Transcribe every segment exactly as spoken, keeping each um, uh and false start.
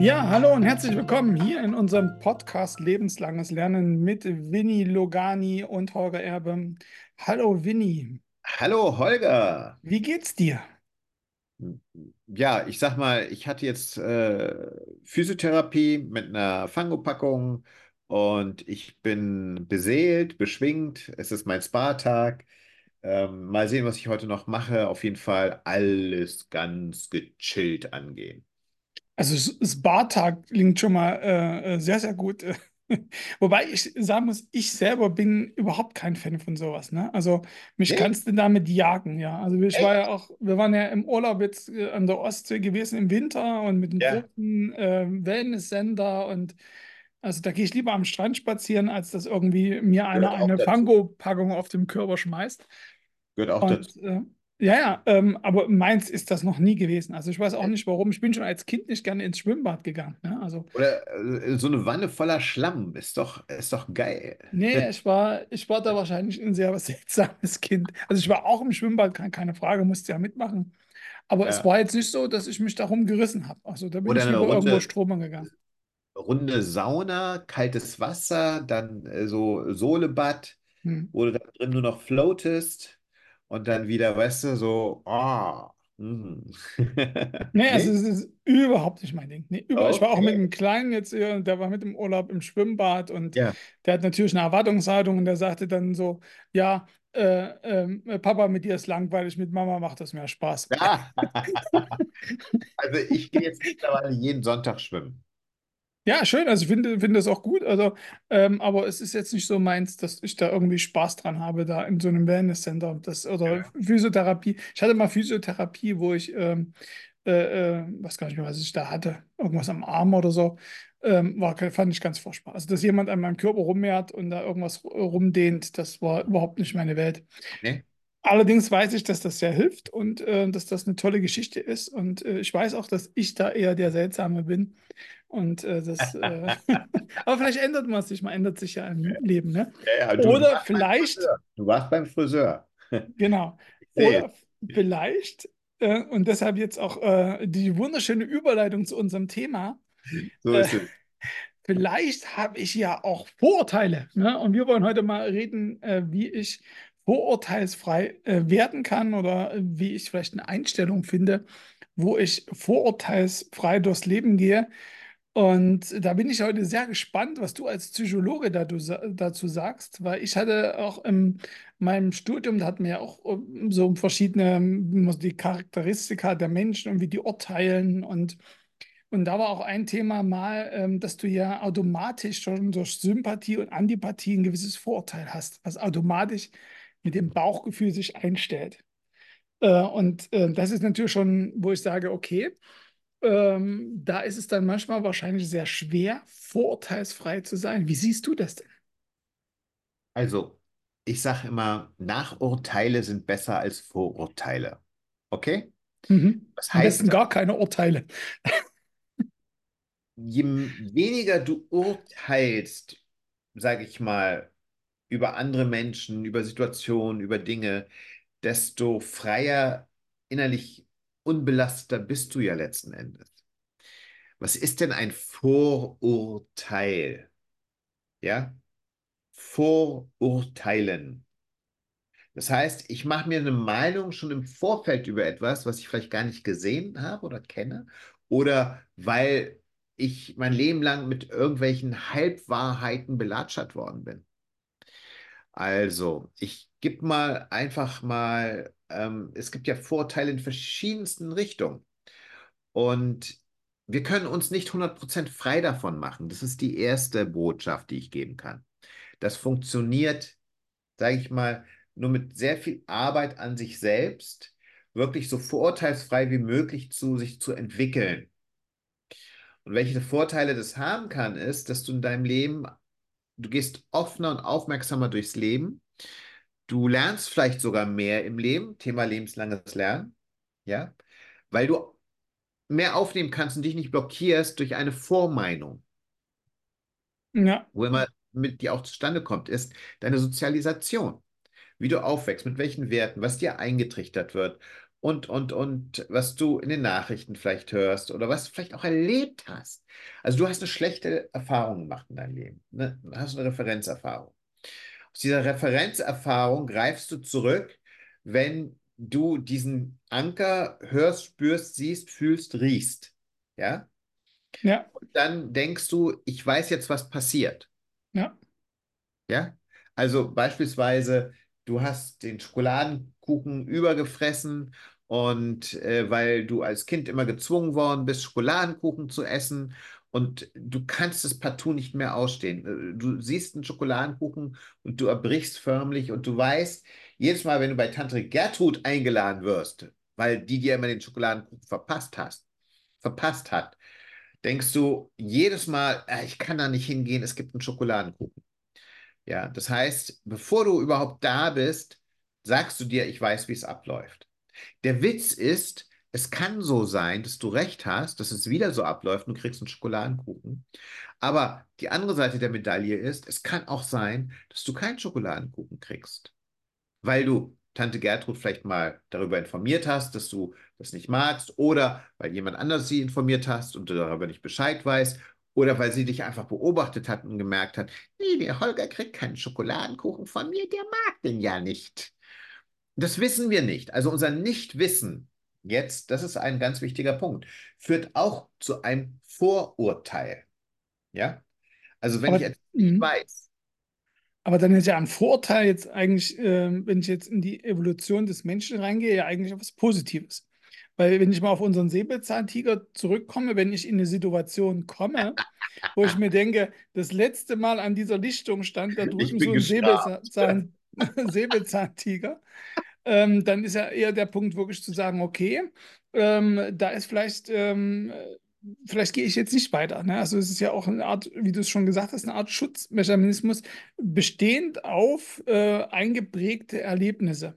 Ja, hallo und herzlich willkommen hier in unserem Podcast Lebenslanges Lernen mit Winnie Logani und Holger Erbe. Hallo Winnie, Hallo Holger. wie geht's dir? Ja, ich sag mal, ich hatte jetzt äh, Physiotherapie mit einer Fangopackung und ich bin beseelt, beschwingt. Es ist mein Spa-Tag. Ähm, mal sehen, was ich heute noch mache. Auf jeden Fall alles ganz gechillt angehen. Also S- Spa-Tag klingt schon mal äh, äh, sehr, sehr gut. Wobei ich sagen muss, ich selber bin überhaupt kein Fan von sowas, ne? Also mich Nee, kannst du damit jagen, ja. Also ich war ja echt? auch, wir waren ja im Urlaub jetzt äh, an der Ostsee gewesen im Winter und mit einem Ja, großen äh, Wellness-Sender und also da gehe ich lieber am Strand spazieren, als dass irgendwie mir einer gehört auch eine dazu. Fango-Packung auf dem Körper schmeißt. Gehört auch dazu. Und äh, ja, ja, ähm, aber meins ist das noch nie gewesen. Also ich weiß auch nicht warum. Ich bin schon als Kind nicht gerne ins Schwimmbad gegangen. Ne? Also, Oder äh, so eine Wanne voller Schlamm ist doch, ist doch geil. nee, ich war, ich war da wahrscheinlich ein sehr seltsames Kind. Also ich war auch im Schwimmbad, keine, keine Frage, musste ja mitmachen. Aber es Ja. war jetzt nicht so, dass ich mich darum gerissen habe. Also da bin Oder ich eine lieber irgendwo Runde. stromern gegangen. Runde Sauna, kaltes Wasser, dann äh, so Solebad, Hm. wo du da drin nur noch floatest und dann wieder, weißt du, so, ah, mm. Nee, also Nee? es ist überhaupt nicht mein Ding. Nee, über, ich war auch mit Okay. einem Kleinen jetzt, äh, der war mit im Urlaub im Schwimmbad und Ja. der hat natürlich eine Erwartungshaltung und der sagte dann so, ja, äh, ähm, äh, Papa, mit dir ist langweilig, mit Mama macht das mehr Spaß. Ja. Also ich gehe jetzt mittlerweile jeden Sonntag schwimmen. Ja, schön, also ich finde, finde das auch gut, also, ähm, aber es ist jetzt nicht so meins, dass ich da irgendwie Spaß dran habe, da in so einem Wellnesscenter, das, oder Ja. Physiotherapie. Ich hatte mal Physiotherapie, wo ich, ähm, äh, äh, weiß gar nicht mehr, was ich da hatte, irgendwas am Arm oder so, ähm, war, fand ich ganz furchtbar. Also, dass jemand an meinem Körper rummehrt und da irgendwas rumdehnt, das war überhaupt nicht meine Welt. Nee? Allerdings weiß ich, dass das sehr hilft und äh, dass das eine tolle Geschichte ist. Und äh, ich weiß auch, dass ich da eher der Seltsame bin. Und äh, das, äh, aber vielleicht ändert man sich, man ändert sich ja im Leben, ne? Ja, ja, du, du Oder warst beim vielleicht, Friseur. Du warst beim Friseur. genau, Ich sehe oder vielleicht, äh, und deshalb jetzt auch äh, die wunderschöne Überleitung zu unserem Thema, es. So äh, ist es. vielleicht habe ich ja auch Vorurteile, ne? Und wir wollen heute mal reden, äh, wie ich vorurteilsfrei äh, werden kann oder äh, wie ich vielleicht eine Einstellung finde, wo ich vorurteilsfrei durchs Leben gehe. Und da bin ich heute sehr gespannt, was du als Psychologe dazu, dazu sagst, weil ich hatte auch in meinem Studium, da hatten wir ja auch ähm, so verschiedene, ähm, die Charakteristika der Menschen und wie die urteilen und und da war auch ein Thema mal, ähm, dass du ja automatisch schon durch Sympathie und Antipathie ein gewisses Vorurteil hast, was automatisch mit dem Bauchgefühl sich einstellt. Äh, und äh, das ist natürlich schon, wo ich sage, okay, ähm, da ist es dann manchmal wahrscheinlich sehr schwer, vorurteilsfrei zu sein. Wie siehst du das denn? Also, ich sage immer, Nachurteile sind besser als Vorurteile. Okay? Mhm. Was Am heißt besten gar das? keine Urteile. Je weniger du urteilst, sage ich mal, über andere Menschen, über Situationen, über Dinge, desto freier, innerlich unbelasteter bist du ja letzten Endes. Was ist denn ein Vorurteil? Ja? Vorurteilen. Das heißt, ich mache mir eine Meinung schon im Vorfeld über etwas, was ich vielleicht gar nicht gesehen habe oder kenne, oder weil ich mein Leben lang mit irgendwelchen Halbwahrheiten belatschert worden bin. Also, ich gebe mal einfach mal, ähm, es gibt ja Vorteile in verschiedensten Richtungen und wir können uns nicht hundert Prozent frei davon machen. Das ist die erste Botschaft, die ich geben kann. Das funktioniert, sage ich mal, nur mit sehr viel Arbeit an sich selbst, wirklich so vorurteilsfrei wie möglich zu sich zu entwickeln. Und welche Vorteile das haben kann, ist, dass du in deinem Leben, du gehst offener und aufmerksamer durchs Leben. Du lernst vielleicht sogar mehr im Leben, Thema lebenslanges Lernen, ja, weil du mehr aufnehmen kannst und dich nicht blockierst durch eine Vormeinung. Ja, Wo immer mit dir auch zustande kommt, ist deine Sozialisation. wie du aufwächst, mit welchen Werten, was dir eingetrichtert wird und, und, und was du in den Nachrichten vielleicht hörst oder was du vielleicht auch erlebt hast. Also du hast eine schlechte Erfahrung gemacht in deinem Leben, ne? Du hast eine Referenzerfahrung. Aus dieser Referenzerfahrung greifst du zurück, wenn du diesen Anker hörst, spürst, siehst, fühlst, riechst. Ja? Ja, Und dann denkst du, ich weiß jetzt, was passiert. ja, Ja? Also beispielsweise, du hast den Schokoladenkuchen übergefressen und äh, weil du als Kind immer gezwungen worden bist, Schokoladenkuchen zu essen und du kannst es partout nicht mehr ausstehen. Äh, Du siehst einen Schokoladenkuchen und du erbrichst förmlich und du weißt, jedes Mal, wenn du bei Tante Gertrud eingeladen wirst, weil die dir immer den Schokoladenkuchen verpasst hast, verpasst hat, denkst du jedes Mal, "Ah, ich kann da nicht hingehen, es gibt einen Schokoladenkuchen." Ja, das heißt, bevor du überhaupt da bist, sagst du dir, ich weiß, wie es abläuft. Der Witz ist, es kann so sein, dass du recht hast, dass es wieder so abläuft und du kriegst einen Schokoladenkuchen. Aber die andere Seite der Medaille ist, es kann auch sein, dass du keinen Schokoladenkuchen kriegst, weil du Tante Gertrud vielleicht mal darüber informiert hast, dass du das nicht magst, oder weil jemand anders sie informiert hast und du darüber nicht Bescheid weißt, oder weil sie dich einfach beobachtet hat und gemerkt hat, nee, der Holger kriegt keinen Schokoladenkuchen von mir, der mag den ja nicht. Das wissen wir nicht. Also unser Nichtwissen, jetzt, das ist ein ganz wichtiger Punkt, führt auch zu einem Vorurteil. Ja? Also wenn ich aber, etwas nicht mhm. weiß, Aber dann ist ja ein Vorteil jetzt eigentlich, ähm, wenn ich jetzt in die Evolution des Menschen reingehe, ja eigentlich etwas Positives. Weil wenn ich mal auf unseren Säbelzahntiger zurückkomme, wenn ich in eine Situation komme, wo ich mir denke, das letzte Mal an dieser Lichtung stand da ich drüben so bin ein gestraft. Säbelzahn, Säbelzahntiger, ähm, dann ist ja eher der Punkt wirklich zu sagen, okay, ähm, da ist vielleicht, ähm, vielleicht gehe ich jetzt nicht weiter. Ne? Also es ist ja auch eine Art, wie du es schon gesagt hast, eine Art Schutzmechanismus, bestehend auf äh, eingeprägte Erlebnisse.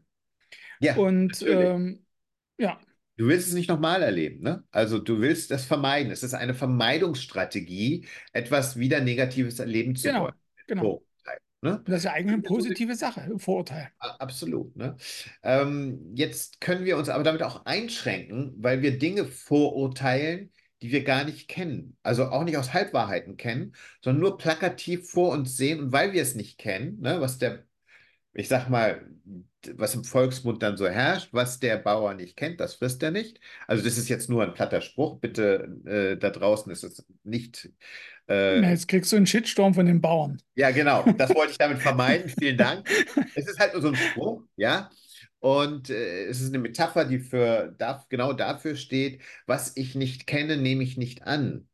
Ja, Und natürlich. ähm, ja, Du willst es nicht nochmal erleben, ne? Also du willst das vermeiden. Es ist eine Vermeidungsstrategie, etwas wieder Negatives erleben zu wollen. genau, genau. Vorurteil, ne? Und das ist ja eigentlich eine Findest du positive Sache, ein Vorurteil. A- Absolut, ne? Ähm, jetzt können wir uns aber damit auch einschränken, weil wir Dinge vorurteilen, die wir gar nicht kennen. Also auch nicht aus Halbwahrheiten kennen, sondern nur plakativ vor uns sehen. Und weil wir es nicht kennen, ne, was der ich sag mal, was im Volksmund dann so herrscht, was der Bauer nicht kennt, das frisst er nicht. Also das ist jetzt nur ein platter Spruch. Bitte, äh, da draußen ist es nicht. Na, Äh, jetzt kriegst du einen Shitstorm von den Bauern. ja, genau. Das wollte ich damit vermeiden. Vielen Dank. Es ist halt nur so ein Spruch, ja. Und äh, es ist eine Metapher, die für, darf, genau dafür steht, was ich nicht kenne, nehme ich nicht an.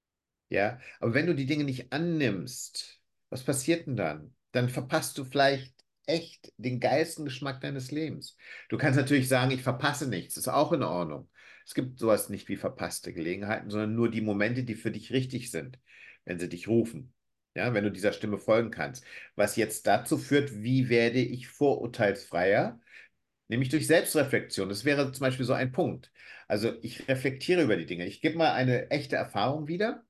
Ja, aber wenn du die Dinge nicht annimmst, was passiert denn dann? Dann verpasst du vielleicht echt den geilsten Geschmack deines Lebens. Du kannst natürlich sagen, ich verpasse nichts, ist auch in Ordnung. Es gibt sowas nicht wie verpasste Gelegenheiten, sondern nur die Momente, die für dich richtig sind, wenn sie dich rufen. Ja, wenn du dieser Stimme folgen kannst. Was jetzt dazu führt, wie werde ich vorurteilsfreier? Nämlich durch Selbstreflexion. Das wäre zum Beispiel so ein Punkt. Also ich reflektiere über die Dinge. Ich gebe mal eine echte Erfahrung wieder.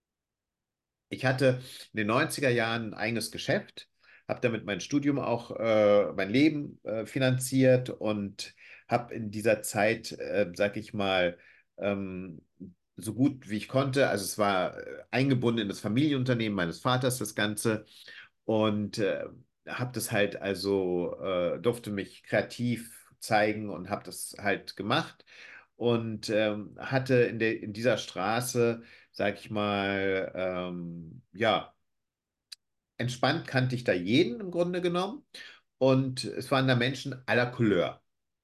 Ich hatte in den neunziger Jahren ein eigenes Geschäft, habe damit mein Studium auch, äh, mein Leben äh, finanziert und habe in dieser Zeit, äh, sag ich mal, ähm, so gut wie ich konnte, also es war äh, eingebunden in das Familienunternehmen meines Vaters, das Ganze, und äh, habe das halt also, äh, durfte mich kreativ zeigen und habe das halt gemacht und ähm, hatte in der, in dieser Straße, sag ich mal, ähm, ja, entspannt kannte ich da jeden im Grunde genommen. Und es waren da Menschen aller Couleur.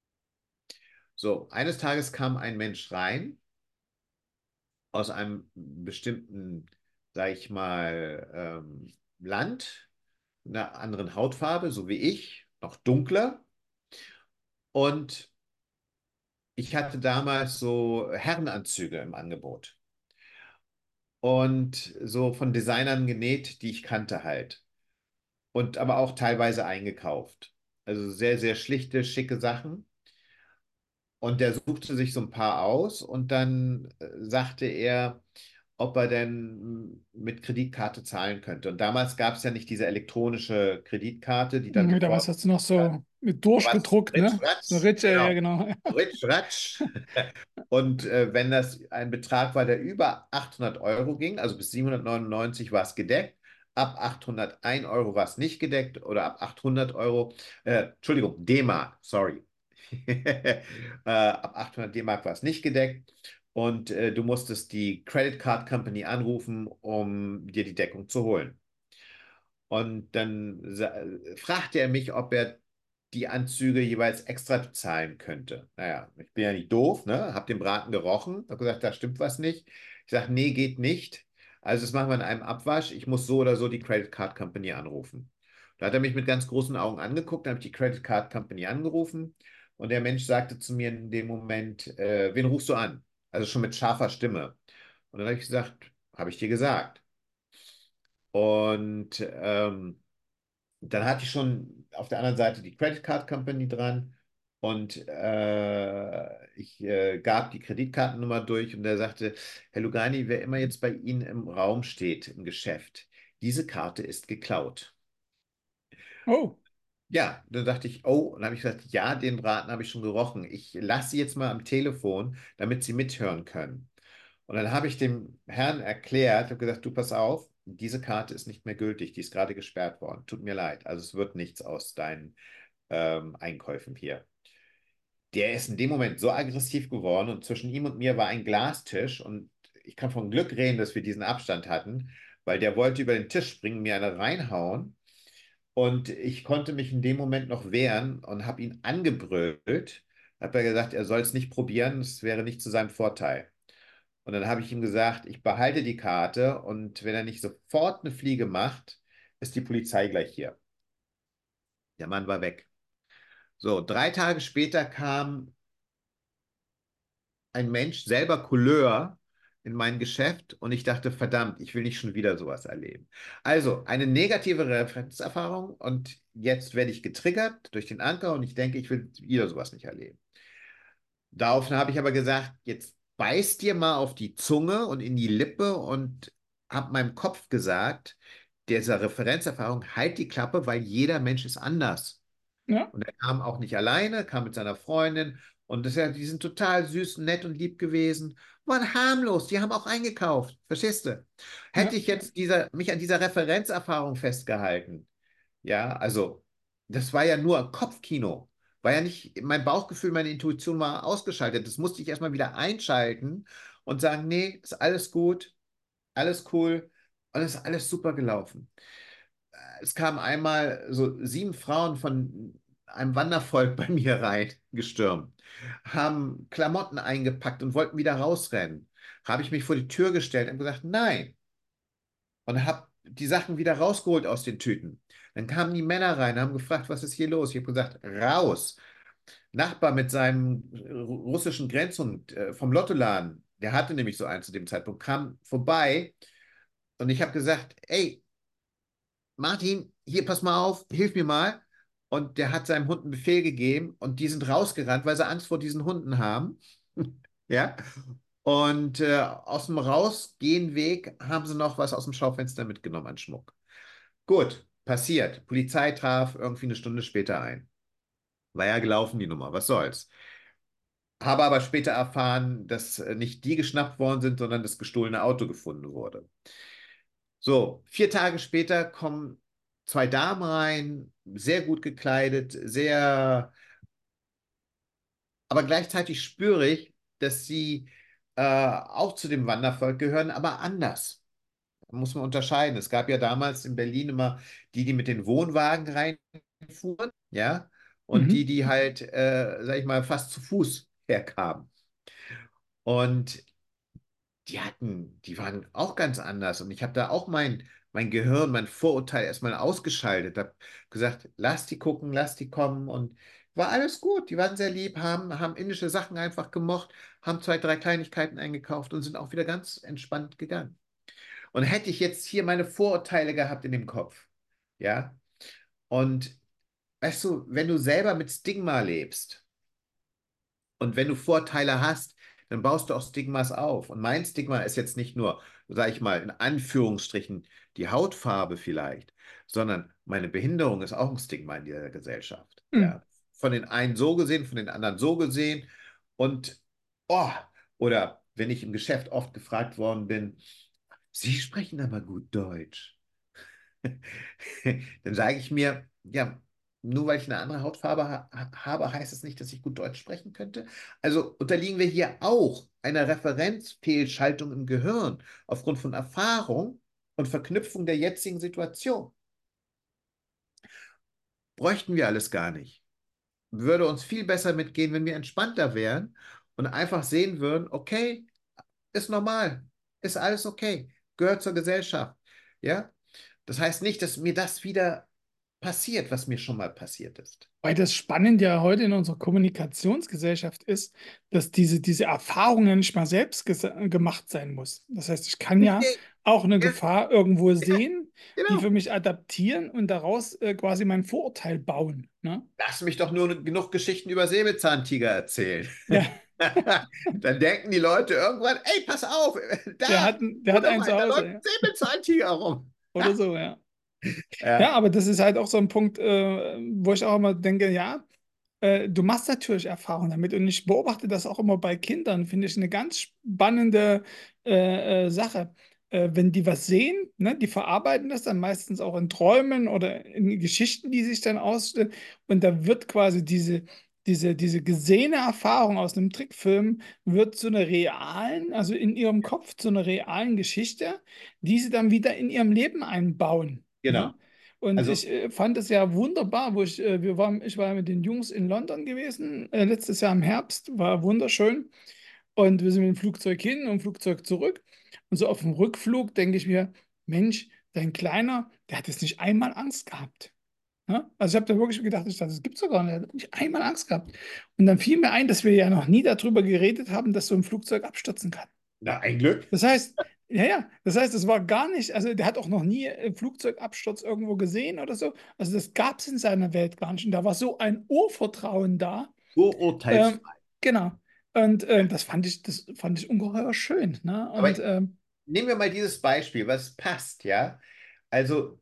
So, eines Tages kam ein Mensch rein aus einem bestimmten, sag ich mal, ähm, Land, einer anderen Hautfarbe, so wie ich, noch dunkler. Und ich hatte damals so Herrenanzüge im Angebot. Und so von Designern genäht, die ich kannte halt. Und aber auch teilweise eingekauft. Also sehr, sehr schlichte, schicke Sachen. Und der suchte sich so ein paar aus und dann äh, sagte er, ob er denn mit Kreditkarte zahlen könnte. Und damals gab es ja nicht diese elektronische Kreditkarte, die dann Nee, damals sofort, hast du noch so mit was, durchgedruckt, Ritsch, ne? So Ratsch, Ritze, ja, genau, genau. Ritsch, Ratsch. Und äh, wenn das ein Betrag war, der über achthundert Euro ging, also bis siebenhundertneunundneunzig war es gedeckt, ab achthundertein Euro war es nicht gedeckt oder ab achthundert Euro, äh, Entschuldigung, D-Mark, sorry. äh, ab achthundert D-Mark war es nicht gedeckt und äh, du musstest die Credit Card Company anrufen, um dir die Deckung zu holen. Und dann fragte er mich, ob er die Anzüge jeweils extra bezahlen könnte. Naja, ich bin ja nicht doof, ne? Hab den Braten gerochen, hab gesagt, da stimmt was nicht. Ich sage, nee, geht nicht. Also das machen wir in einem Abwasch. Ich muss so oder so die Credit Card Company anrufen. Da hat er mich mit ganz großen Augen angeguckt, dann habe ich die Credit Card Company angerufen und der Mensch sagte zu mir in dem Moment, äh, wen rufst du an? Also schon mit scharfer Stimme. Und dann habe ich gesagt, habe ich dir gesagt. Und ähm, dann hatte ich schon auf der anderen Seite die Credit Card Company dran und äh, ich äh, gab die Kreditkartennummer durch und er sagte, Herr Lugani, wer immer jetzt bei Ihnen im Raum steht, im Geschäft, diese Karte ist geklaut. Oh, Ja, dann dachte ich, oh, und dann habe ich gesagt, ja, den Braten habe ich schon gerochen. Ich lasse Sie jetzt mal am Telefon, damit Sie mithören können. Und dann habe ich dem Herrn erklärt, habe gesagt, du pass auf, diese Karte ist nicht mehr gültig, die ist gerade gesperrt worden. Tut mir leid. Also es wird nichts aus deinen ähm, Einkäufen hier. Der ist in dem Moment so aggressiv geworden und zwischen ihm und mir war ein Glastisch und ich kann von Glück reden, dass wir diesen Abstand hatten, weil der wollte über den Tisch springen, mir eine reinhauen und ich konnte mich in dem Moment noch wehren und habe ihn angebrüllt. Habe er gesagt, er soll es nicht probieren, es wäre nicht zu seinem Vorteil. Und dann habe ich ihm gesagt, ich behalte die Karte und wenn er nicht sofort eine Fliege macht, ist die Polizei gleich hier. Der Mann war weg. So, drei Tage später kam ein Mensch, selber Couleur, in mein Geschäft und ich dachte, verdammt, ich will nicht schon wieder sowas erleben. Also eine negative Referenzerfahrung und jetzt werde ich getriggert durch den Anker und ich denke, ich will wieder sowas nicht erleben. Daraufhin habe ich aber gesagt, jetzt beiß dir mal auf die Zunge und in die Lippe und habe meinem Kopf gesagt, dieser Referenzerfahrung, halt die Klappe, weil jeder Mensch ist anders. ja, Und er kam auch nicht alleine, kam mit seiner Freundin. Und das, ja, die sind total süß, nett und lieb gewesen. Waren harmlos, die haben auch eingekauft. Verstehst du? Hätte ja, ich jetzt dieser, mich an dieser Referenzerfahrung festgehalten, ja, also das war ja nur Kopfkino. War ja nicht, mein Bauchgefühl, meine Intuition war ausgeschaltet. Das musste ich erstmal wieder einschalten und sagen, nee, ist alles gut, alles cool und es ist alles super gelaufen. Es kamen einmal so sieben Frauen von einem Wandervolk bei mir rein, gestürmt, haben Klamotten eingepackt und wollten wieder rausrennen. Habe ich mich vor die Tür gestellt und gesagt, nein. Und habe die Sachen wieder rausgeholt aus den Tüten. Dann kamen die Männer rein, haben gefragt, was ist hier los? Ich habe gesagt, raus. Nachbar mit seinem russischen Grenzhund äh, vom Lottoladen, der hatte nämlich so einen zu dem Zeitpunkt, kam vorbei und ich habe gesagt, ey, Martin, hier, pass mal auf, hilf mir mal. Und der hat seinem Hund einen Befehl gegeben und die sind rausgerannt, weil sie Angst vor diesen Hunden haben. Ja. Und äh, aus dem Rausgehenweg haben sie noch was aus dem Schaufenster mitgenommen an Schmuck. Gut, passiert. Polizei traf irgendwie eine Stunde später ein. War ja gelaufen, die Nummer, was soll's. Habe aber später erfahren, dass äh, nicht die geschnappt worden sind, sondern das gestohlene Auto gefunden wurde. So, vier Tage später kommen zwei Damen rein, sehr gut gekleidet, sehr, aber gleichzeitig spüre ich, dass sie äh, auch zu dem Wandervolk gehören, aber anders. Da muss man unterscheiden. Es gab ja damals in Berlin immer die, die mit den Wohnwagen reinfuhren, ja, und die, mhm, die halt, äh, sag ich mal, fast zu Fuß herkamen. Und die hatten, die waren auch ganz anders. Und ich habe da auch mein, mein Gehirn, mein Vorurteil erstmal ausgeschaltet. Habe gesagt, lass die gucken, lass die kommen. Und war alles gut. Die waren sehr lieb, haben, haben indische Sachen einfach gemocht, haben zwei, drei Kleinigkeiten eingekauft und sind auch wieder ganz entspannt gegangen. Und hätte ich jetzt hier meine Vorurteile gehabt in dem Kopf, ja, und weißt du, wenn du selber mit Stigma lebst, und wenn du Vorteile hast, dann baust du auch Stigmas auf. Und mein Stigma ist jetzt nicht nur sage ich mal, in Anführungsstrichen die Hautfarbe vielleicht, sondern meine Behinderung ist auch ein Stigma in dieser Gesellschaft. Hm. Ja, von den einen so gesehen, von den anderen so gesehen. Und, oh, oder wenn ich im Geschäft oft gefragt worden bin, Sie sprechen aber gut Deutsch. Dann sage ich mir, ja, nur weil ich eine andere Hautfarbe ha habe, heißt es nicht, dass ich gut Deutsch sprechen könnte. Also unterliegen wir hier auch einer Referenzfehlschaltung im Gehirn aufgrund von Erfahrung und Verknüpfung der jetzigen Situation. Bräuchten wir alles gar nicht. Würde uns viel besser mitgehen, wenn wir entspannter wären und einfach sehen würden, okay, ist normal, ist alles okay, gehört zur Gesellschaft. Ja, das heißt nicht, dass mir das wieder passiert, was mir schon mal passiert ist. Weil das Spannende ja heute in unserer Kommunikationsgesellschaft ist, dass diese, diese Erfahrung ja nicht mal selbst ges- gemacht sein muss. Das heißt, ich kann ja Richtig. auch eine Ja, Gefahr irgendwo ja, sehen, die für genau. mich adaptieren und daraus äh, quasi mein Vorurteil bauen. Ne? Lass mich doch nur genug Geschichten über Säbelzahntiger erzählen. Ja, Dann denken die Leute irgendwann, ey, pass auf, der da, hat, ein- der hat einen zu wunderbar, da Hause, läuft ein ja. Säbelzahntiger rum. Oder so, ja. Ja, Ja, aber das ist halt auch so ein Punkt, äh, wo ich auch immer denke, ja, äh, du machst natürlich Erfahrung damit und ich beobachte das auch immer bei Kindern, finde ich eine ganz spannende äh, äh, Sache. Äh, wenn die was sehen, ne, die verarbeiten das dann meistens auch in Träumen oder in Geschichten, die sich dann ausstellen und da wird quasi diese, diese, diese gesehene Erfahrung aus einem Trickfilm wird zu einer realen, also in ihrem Kopf zu einer realen Geschichte, die sie dann wieder in ihrem Leben einbauen. Ne? genau. Und Also, ich äh, fand es ja wunderbar, wo ich, äh, wir waren, ich war mit den Jungs in London gewesen, äh, letztes Jahr im Herbst, war wunderschön. Und wir sind mit dem Flugzeug hin und Flugzeug zurück. Und so auf dem Rückflug denke ich mir, Mensch, dein Kleiner, der hat jetzt nicht einmal Angst gehabt. Ne? Also ich habe da wirklich gedacht, ich dachte, das gibt's doch gar nicht. Er hat nicht einmal Angst gehabt. Und dann fiel mir ein, dass wir ja noch nie darüber geredet haben, dass so ein Flugzeug abstürzen kann. na, ein Glück. Das heißt, ja, ja, das heißt, es war gar nicht, also der hat auch noch nie einen Flugzeugabsturz irgendwo gesehen oder so. Also das gab es in seiner Welt gar nicht. Und da war so ein Urvertrauen da. Ähm, Vorurteilsfrei. genau. Und ähm, das fand ich, das fand ich ungeheuer schön. Ne? Aber Und ähm, nehmen wir mal dieses Beispiel, was passt, ja? Also,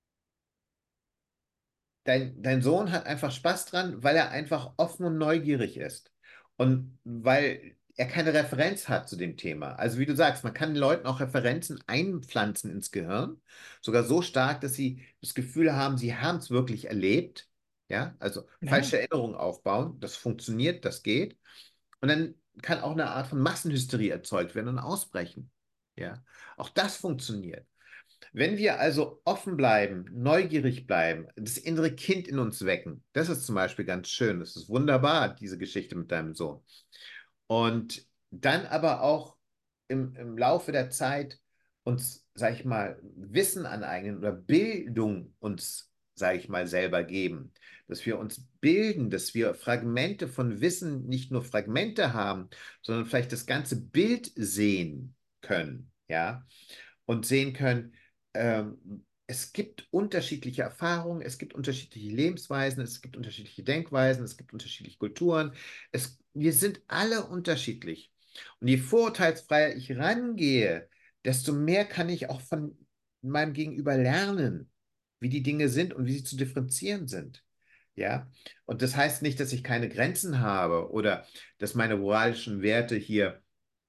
dein, dein Sohn hat einfach Spaß dran, weil er einfach offen und neugierig ist. Und weil er keine Referenz hat zu dem Thema. Also wie du sagst, man kann den Leuten auch Referenzen einpflanzen ins Gehirn, sogar so stark, dass sie das Gefühl haben, sie haben es wirklich erlebt. Ja, also ja, falsche Erinnerungen aufbauen, das funktioniert, das geht. Und dann kann auch eine Art von Massenhysterie erzeugt werden und ausbrechen. Ja, auch das funktioniert. Wenn wir also offen bleiben, neugierig bleiben, das innere Kind in uns wecken, das ist zum Beispiel ganz schön. Das ist wunderbar, diese Geschichte mit deinem Sohn. Und dann aber auch im, im Laufe der Zeit uns, sag ich mal, Wissen aneignen oder Bildung uns, sag ich mal, selber geben. Dass wir uns bilden, dass wir Fragmente von Wissen, nicht nur Fragmente haben, sondern vielleicht das ganze Bild sehen können. Ja, und sehen können, ähm, es gibt unterschiedliche Erfahrungen, es gibt unterschiedliche Lebensweisen, es gibt unterschiedliche Denkweisen, es gibt unterschiedliche Kulturen. Es, wir sind alle unterschiedlich. Und je vorurteilsfreier ich rangehe, desto mehr kann ich auch von meinem Gegenüber lernen, wie die Dinge sind und wie sie zu differenzieren sind. Ja, und das heißt nicht, dass ich keine Grenzen habe oder dass meine moralischen Werte hier,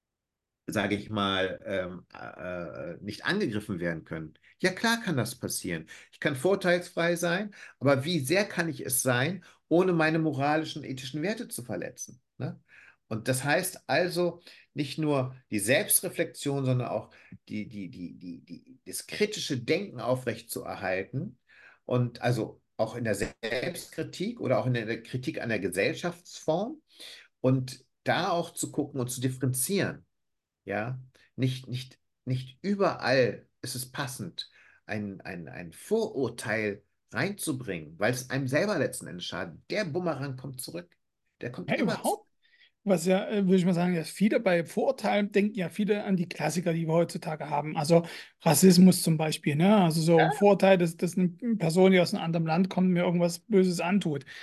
sage ich mal, ähm, äh, äh, nicht angegriffen werden können. Ja, klar kann das passieren. Ich kann vorteilsfrei sein, aber wie sehr kann ich es sein, ohne meine moralischen, ethischen Werte zu verletzen? Ne? Und das heißt also nicht nur die Selbstreflexion, sondern auch die, die, die, die, die, das kritische Denken aufrechtzuerhalten und also auch in der Selbstkritik oder auch in der Kritik an der Gesellschaftsform und da auch zu gucken und zu differenzieren. Ja, nicht, nicht, nicht überall ist es passend, ein, ein, ein Vorurteil reinzubringen, weil es einem selber letzten Endes schadet. Der Bumerang kommt zurück. Der kommt ja, immer zurück. überhaupt. Was ja, äh, würde ich mal sagen, dass viele bei Vorurteilen denken ja viele an die Klassiker, die wir heutzutage haben. Also Rassismus zum Beispiel, ne? Also so Ja, Vorurteil, dass, dass eine Person, die aus einem anderen Land kommt, mir irgendwas Böses antut.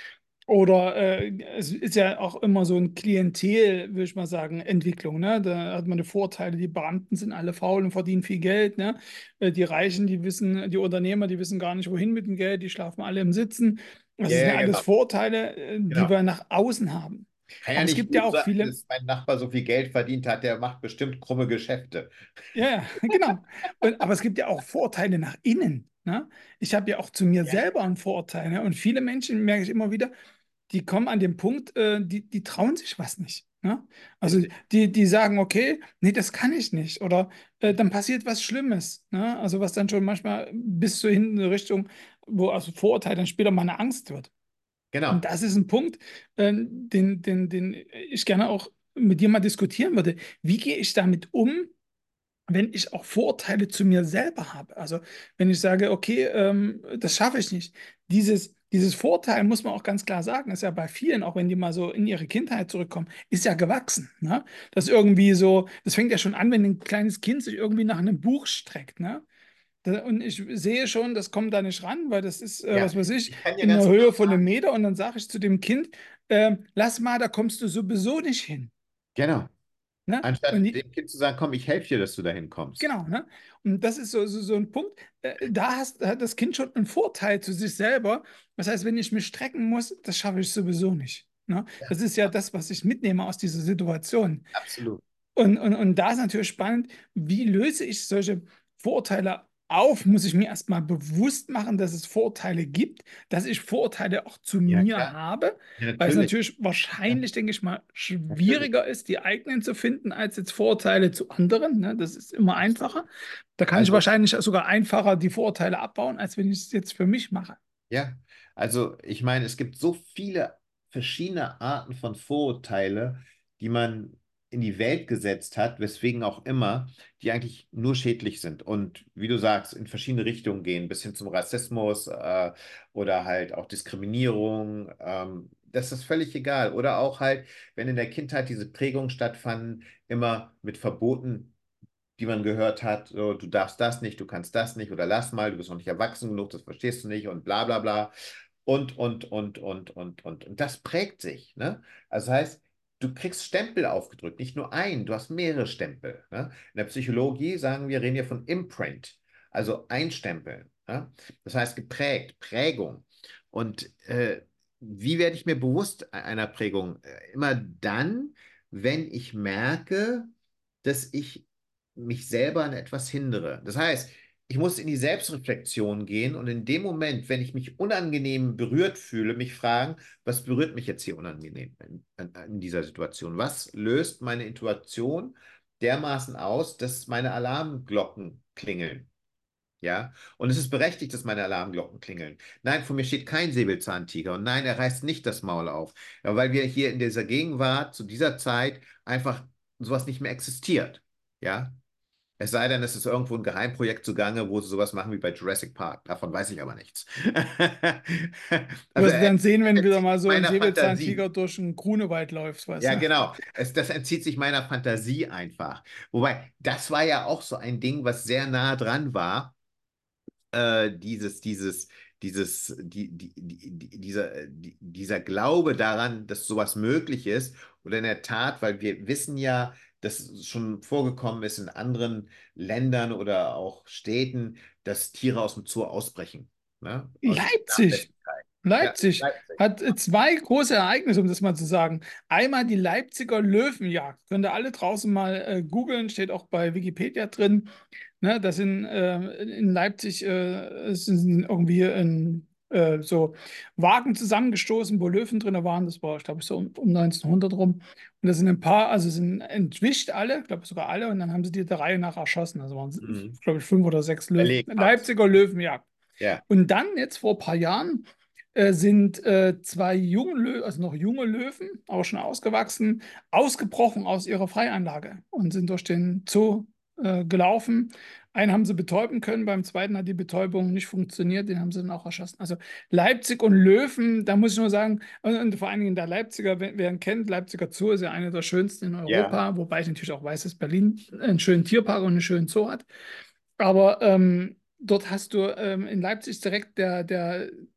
Oder äh, es ist ja auch immer so ein Klientel, würde ich mal sagen, Entwicklung. Ne? Da hat man die Vorteile, die Beamten sind alle faul und verdienen viel Geld. Ne? Äh, Die Reichen, die wissen, die Unternehmer, die wissen gar nicht, wohin mit dem Geld, die schlafen alle im Sitzen. Das Ja, sind ja ja, alles genau. Vorteile, äh, die Genau. wir nach außen haben. Kann ja Aber es nicht gibt ja gut auch sein, viele. dass mein Nachbar so viel Geld verdient hat, der macht bestimmt krumme Geschäfte. Ja, ja, genau. Und, aber es gibt ja auch Vorteile nach innen. Ne? Ich habe ja auch zu mir Ja, selber einen Vorteil. Ne? Und viele Menschen, merke ich immer wieder, die kommen an den Punkt, äh, die, die trauen sich was nicht. Ne? Also richtig. die, die sagen, okay, nee, das kann ich nicht. Oder äh, dann passiert was Schlimmes. Ne? Also was dann schon manchmal bis zur hinten Richtung, wo also Vorurteil dann später mal eine Angst wird. Und Genau. das ist ein Punkt, äh, den, den, den ich gerne auch mit dir mal diskutieren würde. Wie gehe ich damit um, wenn ich auch Vorurteile zu mir selber habe? Also wenn ich sage, okay, ähm, das schaffe ich nicht. Dieses, dieses Vorteil muss man auch ganz klar sagen, ist ja bei vielen, auch wenn die mal so in ihre Kindheit zurückkommen, ist ja gewachsen. Ne? Das irgendwie so, das fängt ja schon an, wenn ein kleines Kind sich irgendwie nach einem Buch streckt. Ne? Da, und ich sehe schon, das kommt da nicht ran, weil das ist, äh, Ja, was weiß ich, ich kann dir in ganz einer genau Höhe von einem sagen, Meter und dann sage ich zu dem Kind, äh, lass mal, da kommst du sowieso nicht hin. genau. Ne? Und Anstatt die, dem Kind zu sagen, komm, ich helfe dir, dass du dahin kommst. Genau, ne? Und das ist so, so, so ein Punkt, äh, da hast, hat das Kind schon einen Vorteil zu sich selber. Das heißt, wenn ich mich strecken muss, das schaffe ich sowieso nicht. Ne? Ja, Das ist ja das, was ich mitnehme aus dieser Situation. absolut. Und, und, und da ist natürlich spannend, wie löse ich solche Vorurteile auf? Muss ich mir erstmal bewusst machen, dass es Vorurteile gibt, dass ich Vorurteile auch zu Ja, mir klar. habe, Ja, weil es natürlich. natürlich Ja, wahrscheinlich, denke ich mal, natürlich. schwieriger ist, die eigenen zu finden, als jetzt Vorurteile zu anderen. Ne? Das ist immer Absolut. einfacher. Da kann ich Also, wahrscheinlich sogar einfacher die Vorurteile abbauen, als wenn ich es jetzt für mich mache. ja, also ich meine, es gibt so viele verschiedene Arten von Vorurteile, die man in die Welt gesetzt hat, weswegen auch immer, die eigentlich nur schädlich sind und wie du sagst, in verschiedene Richtungen gehen, bis hin zum Rassismus äh, oder halt auch Diskriminierung. Ähm, das ist völlig egal. Oder auch halt, wenn in der Kindheit diese Prägungen stattfanden, immer mit Verboten, die man gehört hat, so, du darfst das nicht, du kannst das nicht oder lass mal, du bist noch nicht erwachsen genug, das verstehst du nicht und bla bla bla und, und, und, und, und, und. Und das prägt sich. Ne? Also das heißt, du kriegst Stempel aufgedrückt, nicht nur einen, du hast mehrere Stempel. Ne? In der Psychologie sagen wir, reden wir von Imprint, also Einstempeln. Ne? Das heißt geprägt, Prägung. Und äh, wie werde ich mir bewusst einer Prägung? Äh, Immer dann, wenn ich merke, dass ich mich selber an etwas hindere. Das heißt, ich muss in die Selbstreflexion gehen und in dem Moment, wenn ich mich unangenehm berührt fühle, mich fragen, was berührt mich jetzt hier unangenehm in, in, in dieser Situation? Was löst meine Intuition dermaßen aus, dass meine Alarmglocken klingeln? Ja, und es ist berechtigt, dass meine Alarmglocken klingeln. Nein, vor mir steht kein Säbelzahntiger und nein, er reißt nicht das Maul auf, ja, weil wir hier in dieser Gegenwart zu dieser Zeit einfach sowas nicht mehr existiert. Ja, es sei denn, es ist irgendwo ein Geheimprojekt zugange, wo sie sowas machen wie bei Jurassic Park. Davon weiß ich aber nichts. Also Wirst du äh, dann sehen, es wenn wieder entzieht mal sich so ein meiner Fantasie. Säbelzahntiger durch einen Grunewald läuft, weißt Ja, du? genau. Es, das entzieht sich meiner Fantasie einfach. Wobei, das war ja auch so ein Ding, was sehr nah dran war. Äh, dieses, dieses, dieses, die, die, die, die, dieser, die, dieser Glaube daran, dass sowas möglich ist. Oder in der Tat, weil wir wissen ja, dass es schon vorgekommen ist in anderen Ländern oder auch Städten, dass Tiere aus dem Zoo ausbrechen. Ne? Aus Leipzig. Nachlässigkeit. Ja, Leipzig Leipzig. hat äh, zwei große Ereignisse, um das mal zu sagen. Einmal die Leipziger Löwenjagd. Könnt ihr alle draußen mal äh, googeln, steht auch bei Wikipedia drin. Ne, das sind äh, in Leipzig äh, es sind irgendwie in, äh, so Wagen zusammengestoßen, wo Löwen drin waren. Das war, ich glaube, so um, um neunzehnhundert rum. Und da sind ein paar, also sind entwischt alle, ich glaube sogar alle, und dann haben sie die der Reihe nach erschossen. Also waren es, Mhm. glaube ich, fünf oder sechs Löwen. Überlegt haben sie. Leipziger Löwenjagd. Ja, Und dann, jetzt vor ein paar Jahren, äh, sind äh, zwei junge Löwen, also noch junge Löwen, aber schon ausgewachsen, ausgebrochen aus ihrer Freianlage und sind durch den Zoo äh, gelaufen. Einen haben sie betäuben können, beim zweiten hat die Betäubung nicht funktioniert, den haben sie dann auch erschossen. Also Leipzig und Löwen, da muss ich nur sagen, und, und vor allen Dingen der Leipziger, wer, wer ihn kennt, Leipziger Zoo ist ja einer der schönsten in ja, Europa, wobei ich natürlich auch weiß, dass Berlin einen schönen Tierpark und einen schönen Zoo hat. Aber ähm, dort hast du ähm, in Leipzig direkt der, der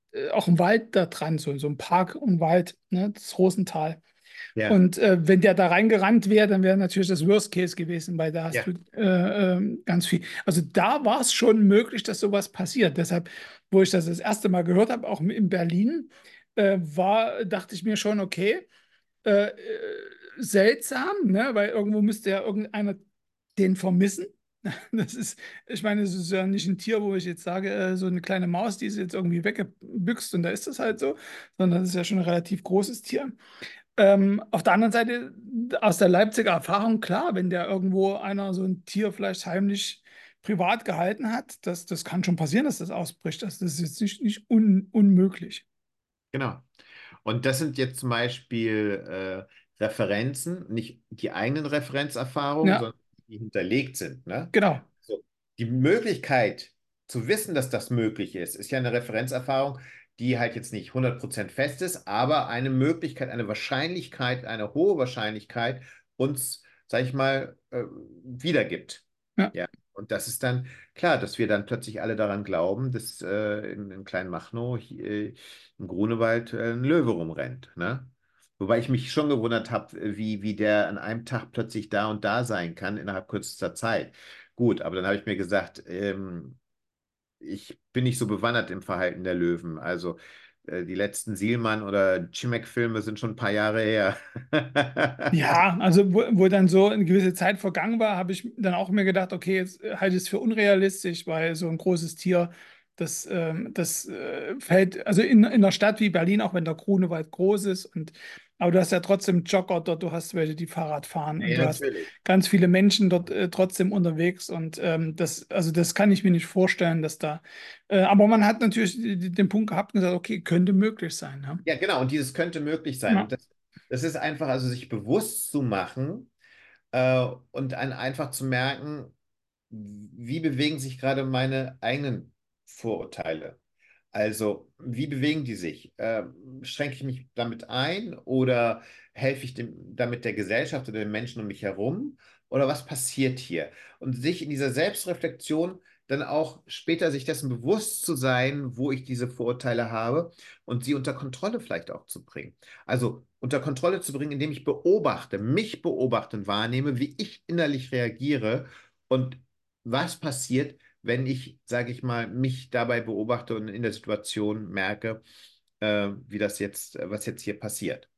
äh, auch ein Wald da dran, so, so ein Park und Wald, ne, das Rosental. Ja, Und äh, wenn der da reingerannt wäre, dann wäre natürlich das Worst Case gewesen, weil da hast ja, du äh, ähm, ganz viel. Also da war es schon möglich, dass sowas passiert. Deshalb, wo ich das das erste Mal gehört habe, auch in Berlin, äh, war, dachte ich mir schon, okay, äh, äh, seltsam, ne? Weil irgendwo müsste ja irgendeiner den vermissen. Das ist, ich meine, es ist ja nicht ein Tier, wo ich jetzt sage, äh, so eine kleine Maus, die ist jetzt irgendwie weggebüxt und da ist das halt so, sondern das ist ja schon ein relativ großes Tier. Ähm, auf der anderen Seite, aus der Leipziger Erfahrung, klar, wenn der irgendwo einer so ein Tier vielleicht heimlich privat gehalten hat, das, das kann schon passieren, dass das ausbricht. Das, das ist jetzt nicht, nicht un, unmöglich. genau. Und das sind jetzt zum Beispiel äh, Referenzen, nicht die eigenen Referenzerfahrungen, Ja, sondern die hinterlegt sind. Ne? genau. So, die Möglichkeit zu wissen, dass das möglich ist, ist ja eine Referenzerfahrung, die halt jetzt nicht hundert Prozent fest ist, aber eine Möglichkeit, eine Wahrscheinlichkeit, eine hohe Wahrscheinlichkeit uns, sag ich mal, äh, wiedergibt. Ja. Ja. Und das ist dann klar, dass wir dann plötzlich alle daran glauben, dass äh, in, in Kleinmachnow hier, im Grunewald äh, ein Löwe rumrennt. Ne? Wobei ich mich schon gewundert habe, wie, wie der an einem Tag plötzlich da und da sein kann innerhalb kürzester Zeit. Gut, aber dann habe ich mir gesagt, ähm, ich bin nicht so bewandert im Verhalten der Löwen. Also äh, die letzten Sielmann- oder Cimek-Filme sind schon ein paar Jahre her. Ja, also wo, wo dann so eine gewisse Zeit vergangen war, habe ich dann auch mir gedacht, okay, jetzt äh, halte ich es für unrealistisch, weil so ein großes Tier, das, ähm, das äh, fällt, also in, in einer Stadt wie Berlin, auch wenn der Grunewald groß ist, und aber du hast ja trotzdem Jogger dort, du hast welche, die Fahrrad fahren und Ja, du hast natürlich. ganz viele Menschen dort äh, trotzdem unterwegs und ähm, das, also das kann ich mir nicht vorstellen, dass da, äh, aber man hat natürlich die- den Punkt gehabt und gesagt, okay, könnte möglich sein, ja. Ja, genau. Und dieses könnte möglich sein. Ja. Und das, das ist einfach, also sich bewusst zu machen äh, und ein, einfach zu merken, wie bewegen sich gerade meine eigenen Vorurteile? Also, wie bewegen die sich? Ähm, schränke ich mich damit ein oder helfe ich dem, damit der Gesellschaft oder den Menschen um mich herum? Oder was passiert hier? Und sich in dieser Selbstreflexion dann auch später sich dessen bewusst zu sein, wo ich diese Vorurteile habe und sie unter Kontrolle vielleicht auch zu bringen. Also unter Kontrolle zu bringen, indem ich beobachte, mich beobachte und wahrnehme, wie ich innerlich reagiere und was passiert, wenn ich, sage ich mal, mich dabei beobachte und in der Situation merke, äh, wie das jetzt, äh, was jetzt hier passiert.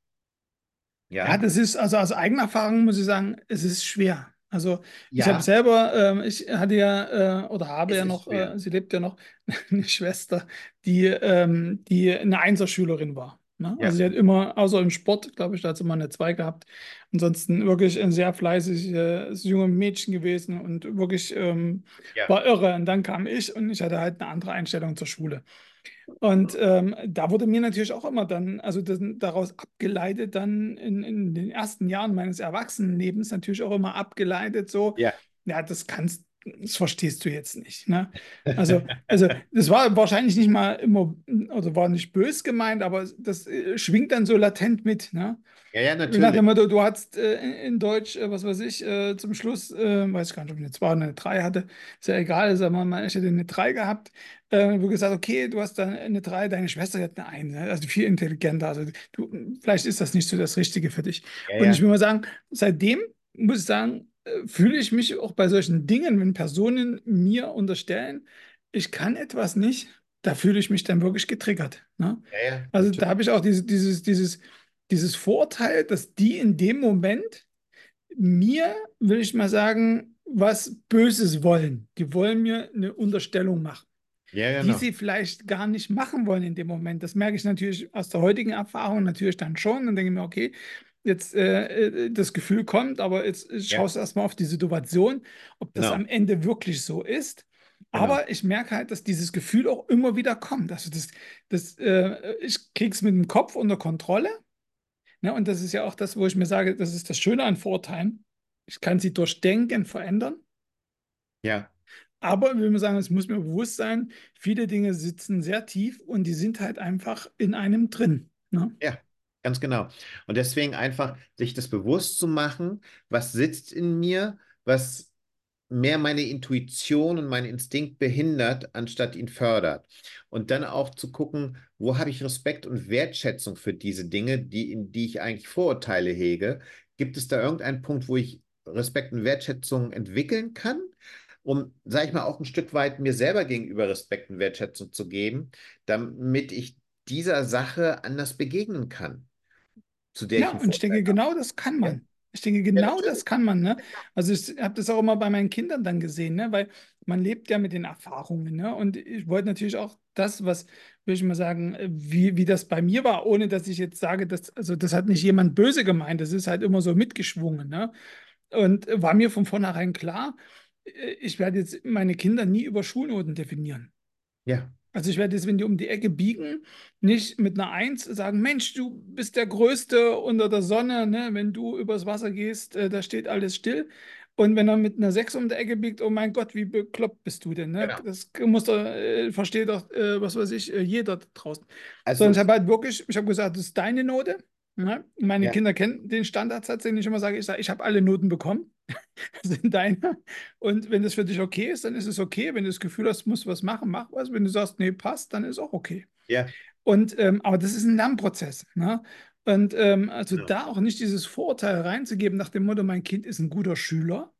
Ja, Ja? das ist, also aus eigener Erfahrung muss ich sagen, es ist schwer. Also ich habe Ja, selber, ähm, ich hatte ja äh, oder habe es ja ist noch, schwer. äh, sie lebt ja noch, eine Schwester, die, ähm, die eine Einserschülerin war. Ne? Also Ja, sie hat immer, außer im Sport, glaube ich, da hat sie mal eine zwei gehabt. Ansonsten wirklich ein sehr fleißiges junge Mädchen gewesen und wirklich ähm, ja, war irre. Und dann kam ich und ich hatte halt eine andere Einstellung zur Schule. Und ähm, da wurde mir natürlich auch immer dann, also das, daraus abgeleitet, dann in, in den ersten Jahren meines Erwachsenenlebens natürlich auch immer abgeleitet, so, ja. ja, das kannst, das verstehst du jetzt nicht, ne? Also, also das war wahrscheinlich nicht mal immer, also war nicht bös gemeint, aber das äh, schwingt dann so latent mit, ne? Ja, ja, Wie nach dem natürlich. Motto, du hattest äh, in, in Deutsch, äh, was weiß ich, äh, zum Schluss, äh, weiß ich gar nicht, ob ich eine zwei oder eine drei hatte, ist ja egal, sag mal, mal, ich hätte eine drei gehabt, äh, wo gesagt, okay, du hast dann eine drei, deine Schwester hat eine eins, ne? Also viel intelligenter, also du, vielleicht ist das nicht so das Richtige für dich. Ja, Und ich will ja, mal sagen, seitdem muss ich sagen, äh, fühle ich mich auch bei solchen Dingen, wenn Personen mir unterstellen, ich kann etwas nicht, da fühle ich mich dann wirklich getriggert, ne? ja, ja, Also da natürlich. habe ich auch diese, dieses, dieses dieses Vorteil, dass die in dem Moment mir, will ich mal sagen, was Böses wollen. Die wollen mir eine Unterstellung machen, Ja, die genau. sie vielleicht gar nicht machen wollen in dem Moment. Das merke ich natürlich aus der heutigen Erfahrung natürlich dann schon und denke mir, okay, jetzt äh, äh, das Gefühl kommt, aber jetzt äh, Ja, schaust du erstmal auf die Situation, ob das am genau, Ende wirklich so ist. genau. Aber ich merke halt, dass dieses Gefühl auch immer wieder kommt. Also das, das, äh, ich krieg's mit dem Kopf unter Kontrolle. Ne, und das ist ja auch das, wo ich mir sage, das ist das Schöne an Vorurteilen. Ich kann sie durch Denken verändern, Ja, aber ich will mir sagen, es muss mir bewusst sein, viele Dinge sitzen sehr tief und die sind halt einfach in einem drin. Ne? ja, ganz genau. Und deswegen einfach sich das bewusst zu machen, was sitzt in mir, was mehr meine Intuition und meinen Instinkt behindert, anstatt ihn fördert. Und dann auch zu gucken, wo habe ich Respekt und Wertschätzung für diese Dinge, die, in die ich eigentlich Vorurteile hege. Gibt es da irgendeinen Punkt, wo ich Respekt und Wertschätzung entwickeln kann, um, sage ich mal, auch ein Stück weit mir selber gegenüber Respekt und Wertschätzung zu geben, damit ich dieser Sache anders begegnen kann, zu der ich Ja, einen und ich denke, Vorurteil habe. genau das kann Ja, man. Ich denke, ja, genau das natürlich. kann man, ne? Also ich habe das auch immer bei meinen Kindern dann gesehen, ne? Weil man lebt ja mit den Erfahrungen, ne? Und ich wollte natürlich auch das, was, würde ich mal sagen, äh, wie, wie das bei mir war, ohne dass ich jetzt sage, dass, also das hat nicht jemand böse gemeint, das ist halt immer so mitgeschwungen, ne? Und äh, war mir von vornherein klar, äh, ich werde jetzt meine Kinder nie über Schulnoten definieren. Ja, Also ich werde jetzt, wenn die um die Ecke biegen, nicht mit einer Eins sagen, Mensch, du bist der Größte unter der Sonne, ne? Wenn du übers Wasser gehst, äh, da steht alles still. Und wenn er mit einer Sechs um die Ecke biegt, oh mein Gott, wie bekloppt bist du denn, ne? genau. Das muss doch, äh, versteht doch, äh, was weiß ich, äh, jeder da draußen. Sondern ich Also, habe halt wirklich, ich habe gesagt, das ist deine Note. Ne? Meine ja, Kinder kennen den Standardsatz, den ich immer sage, ich sage, ich habe alle Noten bekommen. Sind deine. Und wenn das für dich okay ist, dann ist es okay. Wenn du das Gefühl hast, du musst was machen, mach was. Wenn du sagst, nee, passt, dann ist auch okay. ja, Und ähm, aber das ist ein Lernprozess. Ne? Und ähm, also genau. da auch nicht dieses Vorurteil reinzugeben nach dem Motto, mein Kind ist ein guter Schüler.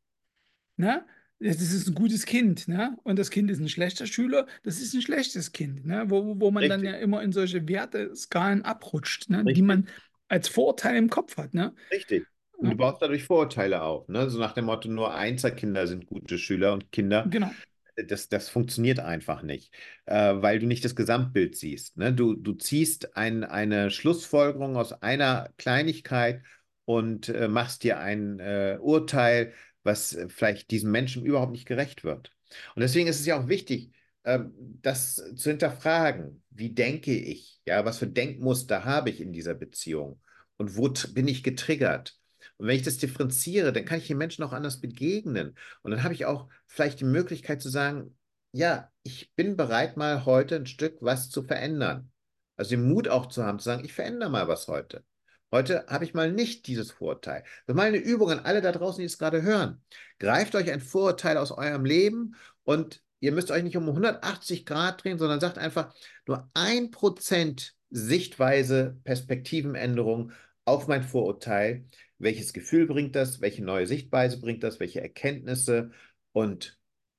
Ne? Das ist ein gutes Kind, ne? Und das Kind ist ein schlechter Schüler, das ist ein schlechtes Kind, ne? Wo, wo man dann ja Richtig, immer in solche Werteskalen abrutscht, ne? Die richtig. man als Vorurteil im Kopf hat, ne? Richtig. Und du Ja, baust dadurch Vorurteile auf, ne? So nach dem Motto, nur Einzelkinder sind gute Schüler und Kinder, genau. das, das funktioniert einfach nicht, äh, weil du nicht das Gesamtbild siehst, ne? Du, du ziehst ein, eine Schlussfolgerung aus einer Kleinigkeit und äh, machst dir ein äh, Urteil, was äh, vielleicht diesem Menschen überhaupt nicht gerecht wird. Und deswegen ist es ja auch wichtig, ähm, das zu hinterfragen. Wie denke ich? Ja, was für Denkmuster habe ich in dieser Beziehung? Und wo t- bin ich getriggert? Und wenn ich das differenziere, dann kann ich den Menschen auch anders begegnen. Und dann habe ich auch vielleicht die Möglichkeit zu sagen, ja, ich bin bereit, mal heute ein Stück was zu verändern. Also den Mut auch zu haben, zu sagen, ich verändere mal was heute. Heute habe ich mal nicht dieses Vorurteil. Das ist mal eine Übung an alle da draußen, die es gerade hören. Greift euch ein Vorurteil aus eurem Leben und ihr müsst euch nicht um hundertachtzig Grad drehen, sondern sagt einfach nur ein Prozent Sichtweise, Perspektivenänderung auf mein Vorurteil. Welches Gefühl bringt das? Welche neue Sichtweise bringt das? Welche Erkenntnisse? Und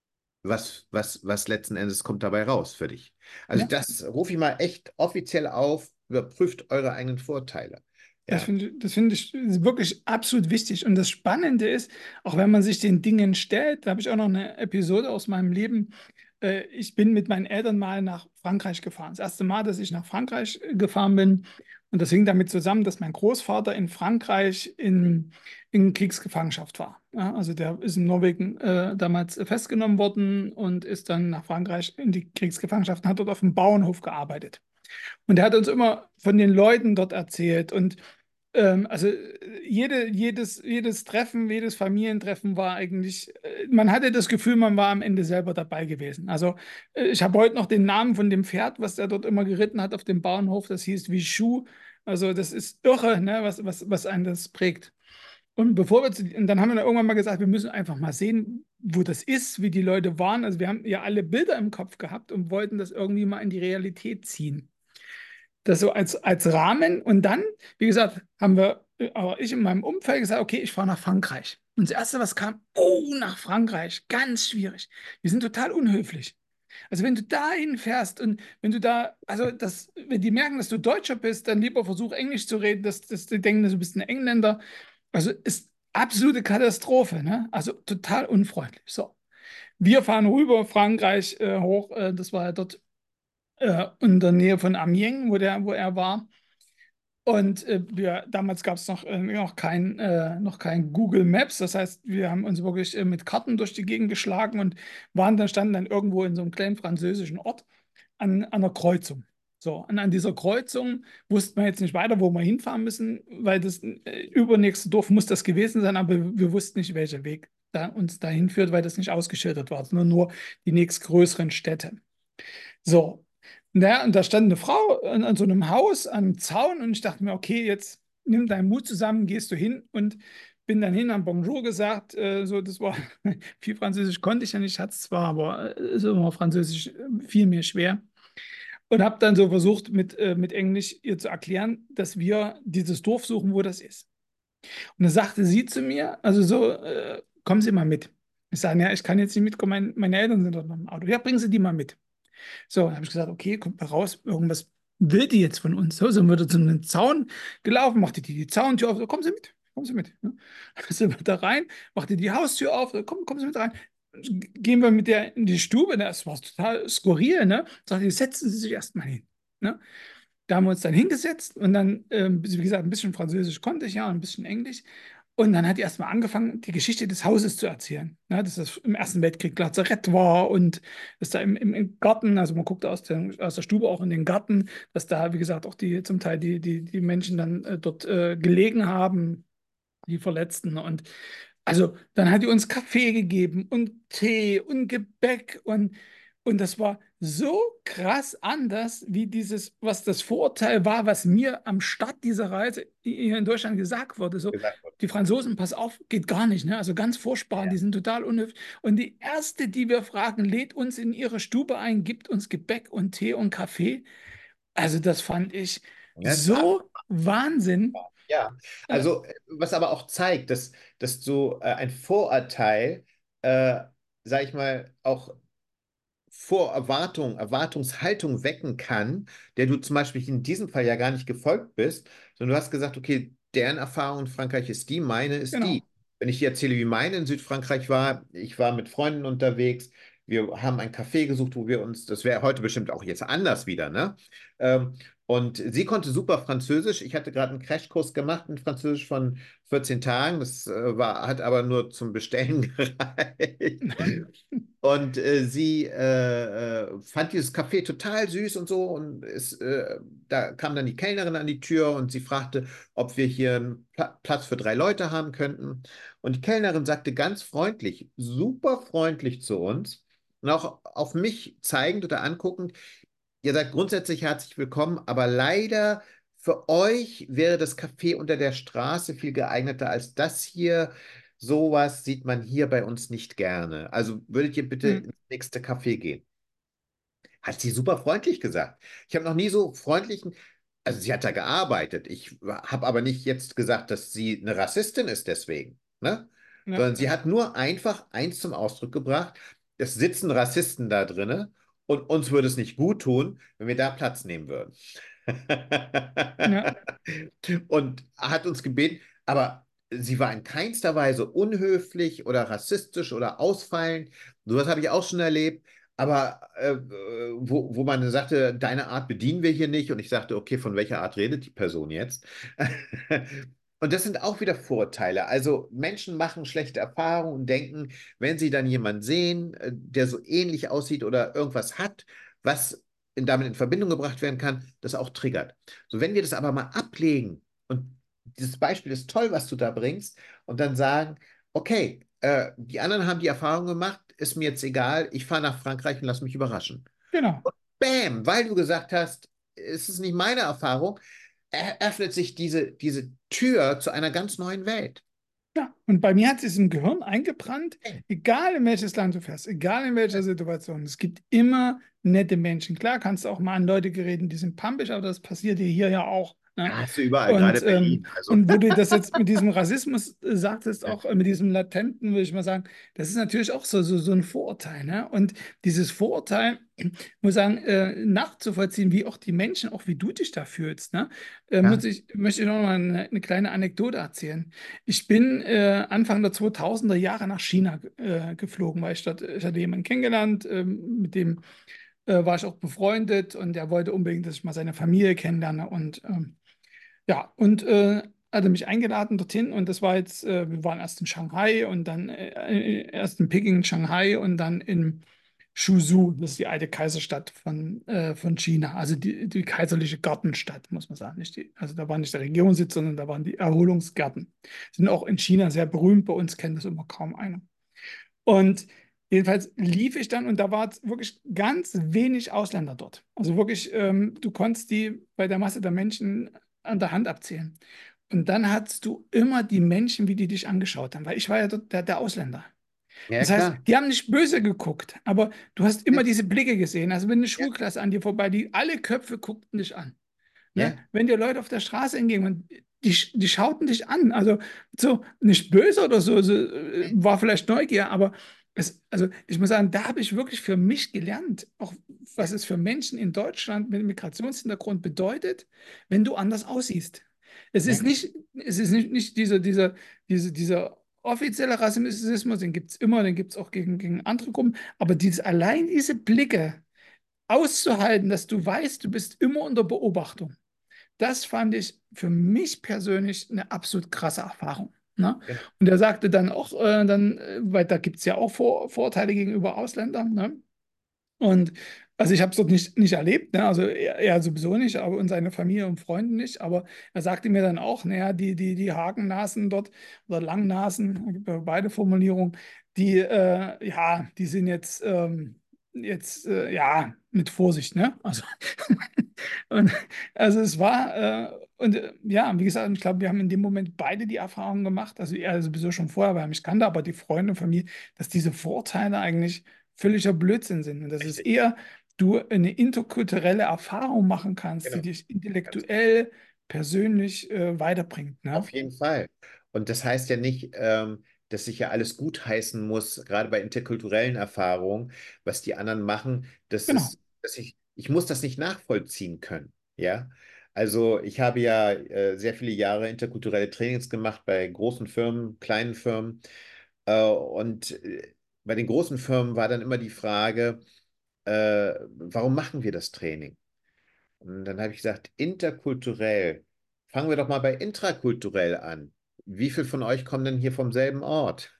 was, was, was letzten Endes kommt dabei raus für dich? Also Ja. das rufe ich mal echt offiziell auf. Überprüft eure eigenen Vorteile. Das Ja, finde das finde ich wirklich absolut wichtig. Und das Spannende ist, auch wenn man sich den Dingen stellt, da habe ich auch noch eine Episode aus meinem Leben. Äh, Ich bin mit meinen Eltern mal nach Frankreich gefahren. Das erste Mal, dass ich nach Frankreich äh, gefahren bin. Und das hing damit zusammen, dass mein Großvater in Frankreich in, in Kriegsgefangenschaft war. Ja, also der ist in Norwegen äh, damals festgenommen worden und ist dann nach Frankreich in die Kriegsgefangenschaft und hat dort auf dem Bauernhof gearbeitet. Und er hat uns immer von den Leuten dort erzählt. Und ähm, also äh, jede, jedes, jedes Treffen, jedes Familientreffen war eigentlich, äh, man hatte das Gefühl, man war am Ende selber dabei gewesen. Also äh, ich habe heute noch den Namen von dem Pferd, was er dort immer geritten hat auf dem Bauernhof, das hieß Vishu. Also das ist irre, ne, was, was, was einen das prägt. Und bevor wir zu, und dann haben wir dann irgendwann mal gesagt, wir müssen einfach mal sehen, wo das ist, wie die Leute waren. Also wir haben ja alle Bilder im Kopf gehabt und wollten das irgendwie mal in die Realität ziehen. Das so als, als Rahmen. Und dann, wie gesagt, haben wir, äh, aber ich in meinem Umfeld gesagt, okay, ich fahre nach Frankreich. Und das Erste, was kam, oh, nach Frankreich, ganz schwierig. Wir sind total unhöflich. Also wenn du dahin fährst und wenn du da, also das, wenn die merken, dass du Deutscher bist, dann lieber versuch Englisch zu reden, dass, dass die denken, dass du bist ein Engländer. Also ist absolute Katastrophe, ne? Also total unfreundlich. So, wir fahren rüber, Frankreich äh, hoch, äh, das war ja dort äh, in der Nähe von Amiens, wo der, wo er war. Und äh, wir, damals gab es noch, äh, noch kein, äh, noch kein Google Maps. Das heißt, wir haben uns wirklich äh, mit Karten durch die Gegend geschlagen und waren dann, standen dann irgendwo in so einem kleinen französischen Ort an, an einer Kreuzung. So, und an dieser Kreuzung wussten wir jetzt nicht weiter, wo wir hinfahren müssen, weil das äh, übernächste Dorf muss das gewesen sein, aber wir wussten nicht, welcher Weg da uns dahin führt, weil das nicht ausgeschildert war, sondern nur die nächstgrößeren Städte. So, naja, und da stand eine Frau an, an so einem Haus, am Zaun, und ich dachte mir, okay, jetzt nimm deinen Mut zusammen, gehst du hin und bin dann hin, habe Bonjour gesagt, äh, so, das war, viel Französisch konnte ich ja nicht, hatte es zwar, aber äh, ist immer Französisch äh, fiel mir schwer. Und habe dann so versucht, mit, äh, mit Englisch ihr zu erklären, dass wir dieses Dorf suchen, wo das ist. Und dann sagte sie zu mir, also so, äh, kommen Sie mal mit. Ich sage, ja, ich kann jetzt nicht mitkommen, mein, meine Eltern sind dort noch im Auto. Ja, bringen Sie die mal mit. So, dann habe ich gesagt, okay, kommt mal raus, irgendwas will die jetzt von uns. So, sind wir da zu einem Zaun gelaufen, machte die die Zauntür auf, so, kommen Sie mit, kommen Sie mit. Ne? Dann sind wir da rein, machte die Haustür auf, so, komm, kommen Sie mit rein. Gehen wir mit der in die Stube, ne? Das war total skurril, ne? Sagte, die, setzen Sie sich erstmal hin. Ne? Da haben wir uns dann hingesetzt und dann, ähm, wie gesagt, ein bisschen Französisch konnte ich ja, ein bisschen Englisch. Und dann hat die erstmal angefangen, die Geschichte des Hauses zu erzählen. Ne, dass das im Ersten Weltkrieg Lazarett war und dass da im, im, im Garten, also man guckte aus der, aus der Stube auch in den Garten, dass da, wie gesagt, auch die zum Teil die, die, die Menschen dann äh, dort äh, gelegen haben, die Verletzten. Und also dann hat die uns Kaffee gegeben und Tee und Gebäck und, und das war so krass anders, wie dieses, was das Vorurteil war, was mir am Start dieser Reise hier in Deutschland gesagt wurde. So, gesagt wurde. die Franzosen, pass auf, geht gar nicht, ne? Also ganz furchtbar, die sind total unhöflich. Und die erste, die wir fragen, lädt uns in ihre Stube ein, gibt uns Gebäck und Tee und Kaffee. Also das fand ich Ja, es war so Wahnsinn. Ja, Äh, also äh, was aber auch zeigt, dass, dass so äh, ein Vorurteil, äh, sag ich mal, auch Vorerwartung, Erwartungshaltung wecken kann, der du zum Beispiel in diesem Fall ja gar nicht gefolgt bist, sondern du hast gesagt, okay, deren Erfahrung in Frankreich ist die, meine ist die. genau. Wenn ich dir erzähle, wie meine in Südfrankreich war, ich war mit Freunden unterwegs, wir haben ein Café gesucht, wo wir uns, das wäre heute bestimmt auch jetzt anders wieder, ne? Ähm, und sie konnte super Französisch. Ich hatte gerade einen Crashkurs gemacht in Französisch von vierzehn Tagen. Das äh, war, hat aber nur zum Bestellen gereicht. Und äh, sie äh, äh, fand dieses Café total süß und so. Und es, äh, da kam dann die Kellnerin an die Tür und sie fragte, ob wir hier einen Pla Platz für drei Leute haben könnten. Und die Kellnerin sagte ganz freundlich, super freundlich zu uns und auch auf mich zeigend oder anguckend, ihr seid grundsätzlich herzlich willkommen, aber leider für euch wäre das Café unter der Straße viel geeigneter als das hier. Sowas sieht man hier bei uns nicht gerne. Also würdet ihr bitte Hm, ins nächste Café gehen? Hat sie super freundlich gesagt. Ich habe noch nie so freundlichen, also sie hat da gearbeitet. Ich habe aber nicht jetzt gesagt, dass sie eine Rassistin ist deswegen, ne? ja, Sondern sie hat nur einfach eins zum Ausdruck gebracht: Es sitzen Rassisten da drinne und uns würde es nicht gut tun, wenn wir da Platz nehmen würden. ja, Und hat uns gebeten, aber sie war in keinster Weise unhöflich oder rassistisch oder ausfallend. Sowas habe ich auch schon erlebt. Aber äh, wo, wo man sagte, deine Art bedienen wir hier nicht. Und ich sagte, okay, von welcher Art redet die Person jetzt? Und das sind auch wieder Vorurteile. Also Menschen machen schlechte Erfahrungen und denken, wenn sie dann jemanden sehen, äh, der so ähnlich aussieht oder irgendwas hat, was in, damit in Verbindung gebracht werden kann, das auch triggert. So, wenn wir das aber mal ablegen und dieses Beispiel ist toll, was du da bringst, und dann sagen, okay, äh, die anderen haben die Erfahrung gemacht, ist mir jetzt egal, ich fahre nach Frankreich und lass mich überraschen. genau. Bam, weil du gesagt hast, es ist nicht meine Erfahrung, öffnet sich diese, diese Tür zu einer ganz neuen Welt. Ja, und bei mir hat es im Gehirn eingebrannt, Hey, egal in welches Land du fährst, egal in welcher Situation, es gibt immer nette Menschen. Klar kannst du auch mal an Leute geraten, die sind pampig, aber das passiert dir hier ja auch. Ne? hast du überall, Und, gerade ähm, Berlin. Also, und wo du das jetzt mit diesem Rassismus äh, sagtest, auch äh, mit diesem Latenten, würde ich mal sagen, das ist natürlich auch so, so, so ein Vorurteil. Ne? Und dieses Vorurteil, ich muss sagen, äh, nachzuvollziehen, wie auch die Menschen, auch wie du dich da fühlst, ne? Äh, muss ja, ich, möchte ich noch mal eine, eine kleine Anekdote erzählen. Ich bin äh, Anfang der zweitausender Jahre nach China äh, geflogen, weil ich dort, ich hatte jemanden kennengelernt, ähm, mit dem äh, war ich auch befreundet und er wollte unbedingt, dass ich mal seine Familie kennenlerne und ähm, ja, und äh, hatte mich eingeladen dorthin und das war jetzt, äh, wir waren erst in Shanghai und dann äh, äh, erst in Peking, Shanghai und dann in Suzhou, das ist die alte Kaiserstadt von, äh, von China, also die, die kaiserliche Gartenstadt, muss man sagen. Nicht die, also da war nicht der Regierungssitz, sondern da waren die Erholungsgärten. Sind auch in China sehr berühmt, bei uns kennt das immer kaum einer. Und jedenfalls lief ich dann und da war wirklich ganz wenig Ausländer dort. Also wirklich, ähm, du konntest die bei der Masse der Menschen an der Hand abzählen. Und dann hattest du immer die Menschen, wie die dich angeschaut haben, weil ich war ja dort der, der Ausländer. Ja, Das heißt, klar. die haben nicht böse geguckt, aber du hast immer Nee. diese Blicke gesehen. Also wenn eine Ja, Schulklasse an dir vorbei, die alle Köpfe guckten dich an. Ne? ja, Wenn dir Leute auf der Straße entgegen und die, die schauten dich an, also so nicht böse oder so, so äh, nee, war vielleicht Neugier, aber es, also ich muss sagen, da habe ich wirklich für mich gelernt, auch was ja, es für Menschen in Deutschland mit Migrationshintergrund bedeutet, wenn du anders aussiehst. Es ja, ist klar. nicht, es ist nicht, nicht dieser, dieser, diese, dieser offizielle Rassismus, den gibt es immer, den gibt es auch gegen, gegen andere Gruppen, aber dieses, allein diese Blicke auszuhalten, dass du weißt, du bist immer unter Beobachtung. Das fand ich für mich persönlich eine absolut krasse Erfahrung. Ne? Genau. Und er sagte dann auch, äh, dann, äh, weil da gibt es ja auch Vor Vorurteile gegenüber Ausländern. Ne? Und also ich habe es dort nicht, nicht erlebt, ne? Also er, er sowieso nicht, aber und seine Familie und Freunde nicht. Aber er sagte mir dann auch, naja, die, die, die Hakennasen dort oder Langnasen, da gibt ja beide Formulierungen, die, äh, ja, die sind jetzt, ähm, jetzt äh, ja, mit Vorsicht, ne? Also, und, also es war, äh, und äh, ja, wie gesagt, ich glaube, wir haben in dem Moment beide die Erfahrung gemacht, also er sowieso schon vorher, weil er mich kannte, aber die Freunde von mir, dass diese Vorteile eigentlich völliger Blödsinn sind. Und dass es Richtig. eher du eine interkulturelle Erfahrung machen kannst, die Genau. dich Ganz intellektuell, persönlich äh, weiterbringt. Ne? Auf jeden Fall. Und das heißt ja nicht, ähm, dass ich ja alles gutheißen muss, gerade bei interkulturellen Erfahrungen, was die anderen machen, das Genau. ist, dass ich, ich muss das nicht nachvollziehen können. Ja. Also ich habe ja äh, sehr viele Jahre interkulturelle Trainings gemacht bei großen Firmen, kleinen Firmen. Äh, und äh, bei den großen Firmen war dann immer die Frage, äh, warum machen wir das Training? Und dann habe ich gesagt, interkulturell. Fangen wir doch mal bei intrakulturell an. Wie viele von euch kommen denn hier vom selben Ort?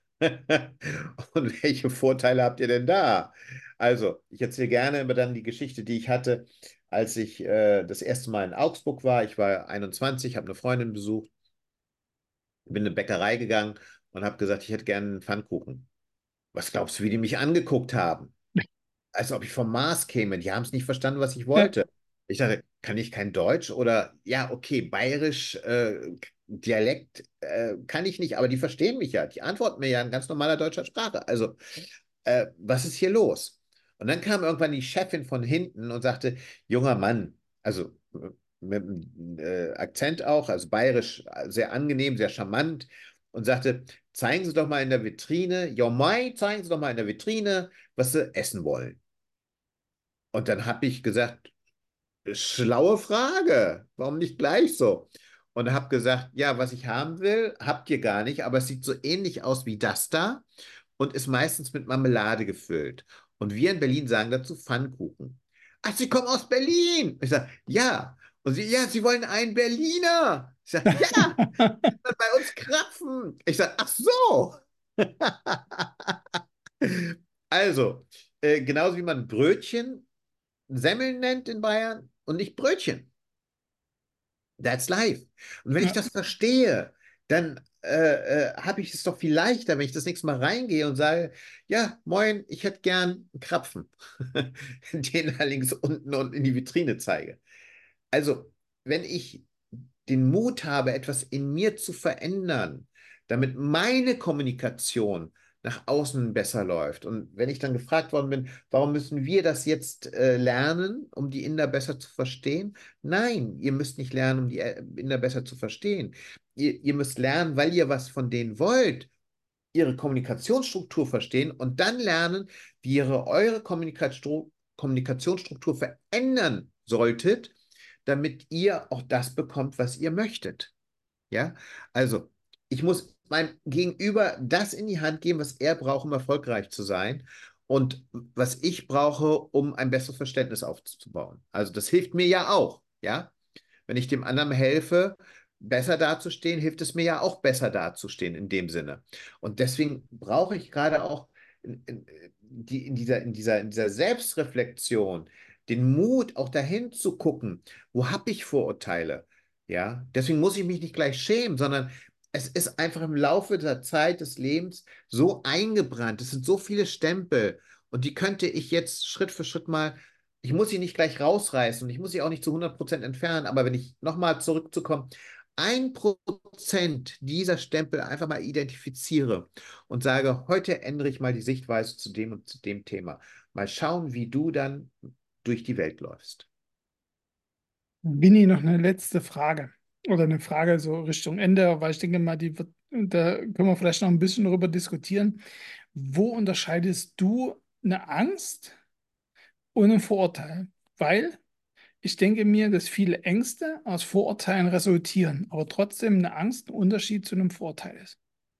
Und welche Vorteile habt ihr denn da? Also, ich erzähle gerne immer dann die Geschichte, die ich hatte, als ich äh, das erste Mal in Augsburg war. Ich war einundzwanzig, habe eine Freundin besucht, bin in eine Bäckerei gegangen und habe gesagt, ich hätte gerne einen Pfannkuchen. Was glaubst du, wie die mich angeguckt haben? Als ob ich vom Mars käme. Die haben es nicht verstanden, was ich Ja. wollte. Ich dachte, kann ich kein Deutsch oder ja, okay, bayerisch, äh, Dialekt äh, kann ich nicht, aber die verstehen mich ja. Die antworten mir ja in ganz normaler deutscher Sprache. Also, äh, was ist hier los? Und dann kam irgendwann die Chefin von hinten und sagte, junger Mann, also äh, mit einem äh, Akzent auch, also bayerisch, äh, sehr angenehm, sehr charmant und sagte, zeigen Sie doch mal in der Vitrine, ja, Mai, zeigen Sie doch mal in der Vitrine, was Sie essen wollen. Und dann habe ich gesagt, schlaue Frage, warum nicht gleich so? Und habe gesagt, ja, was ich haben will, habt ihr gar nicht, aber es sieht so ähnlich aus wie das da und ist meistens mit Marmelade gefüllt. Und wir in Berlin sagen dazu Pfannkuchen. Ach, Sie kommen aus Berlin. Ich sage, ja. Und sie, ja, Sie wollen einen Berliner. Ich sage, ja, bei uns Krapfen. Ich sage, ach so. Also, äh, genauso wie man Brötchen Semmeln nennt in Bayern und nicht Brötchen. That's life. Und wenn ich Ja. das verstehe, dann äh, äh, habe ich es doch viel leichter, wenn ich das nächste Mal reingehe und sage, ja, moin, ich hätte gern einen Krapfen, den da links unten und in die Vitrine zeige. Also, wenn ich den Mut habe, etwas in mir zu verändern, damit meine Kommunikation nach außen besser läuft. Und wenn ich dann gefragt worden bin, warum müssen wir das jetzt äh, lernen, um die Inder besser zu verstehen? Nein, ihr müsst nicht lernen, um die äh, Inder besser zu verstehen. Ihr, ihr müsst lernen, weil ihr was von denen wollt, ihre Kommunikationsstruktur verstehen und dann lernen, wie ihr eure Kommunikatstru- Kommunikationsstruktur verändern solltet, damit ihr auch das bekommt, was ihr möchtet. Ja, also ich muss meinem Gegenüber das in die Hand geben, was er braucht, um erfolgreich zu sein und was ich brauche, um ein besseres Verständnis aufzubauen. Also das hilft mir ja auch, ja. Wenn ich dem anderen helfe, besser dazustehen, hilft es mir ja auch besser dazustehen in dem Sinne. Und deswegen brauche ich gerade auch in, in, die, in dieser, in dieser, in dieser Selbstreflexion den Mut, auch dahin zu gucken, wo habe ich Vorurteile? Ja, deswegen muss ich mich nicht gleich schämen, sondern es ist einfach im Laufe der Zeit des Lebens so eingebrannt. Es sind so viele Stempel und die könnte ich jetzt Schritt für Schritt mal, ich muss sie nicht gleich rausreißen und ich muss sie auch nicht zu hundert Prozent entfernen, aber wenn ich nochmal zurückzukommen, ein Prozent dieser Stempel einfach mal identifiziere und sage, heute ändere ich mal die Sichtweise zu dem und zu dem Thema. Mal schauen, wie du dann durch die Welt läufst. Winnie, noch eine letzte Frage. Oder eine Frage so Richtung Ende, weil ich denke mal, die wird, da können wir vielleicht noch ein bisschen darüber diskutieren. Wo unterscheidest du eine Angst und ein Vorurteil? Weil ich denke mir, dass viele Ängste aus Vorurteilen resultieren, aber trotzdem eine Angst ein Unterschied zu einem Vorurteil ist.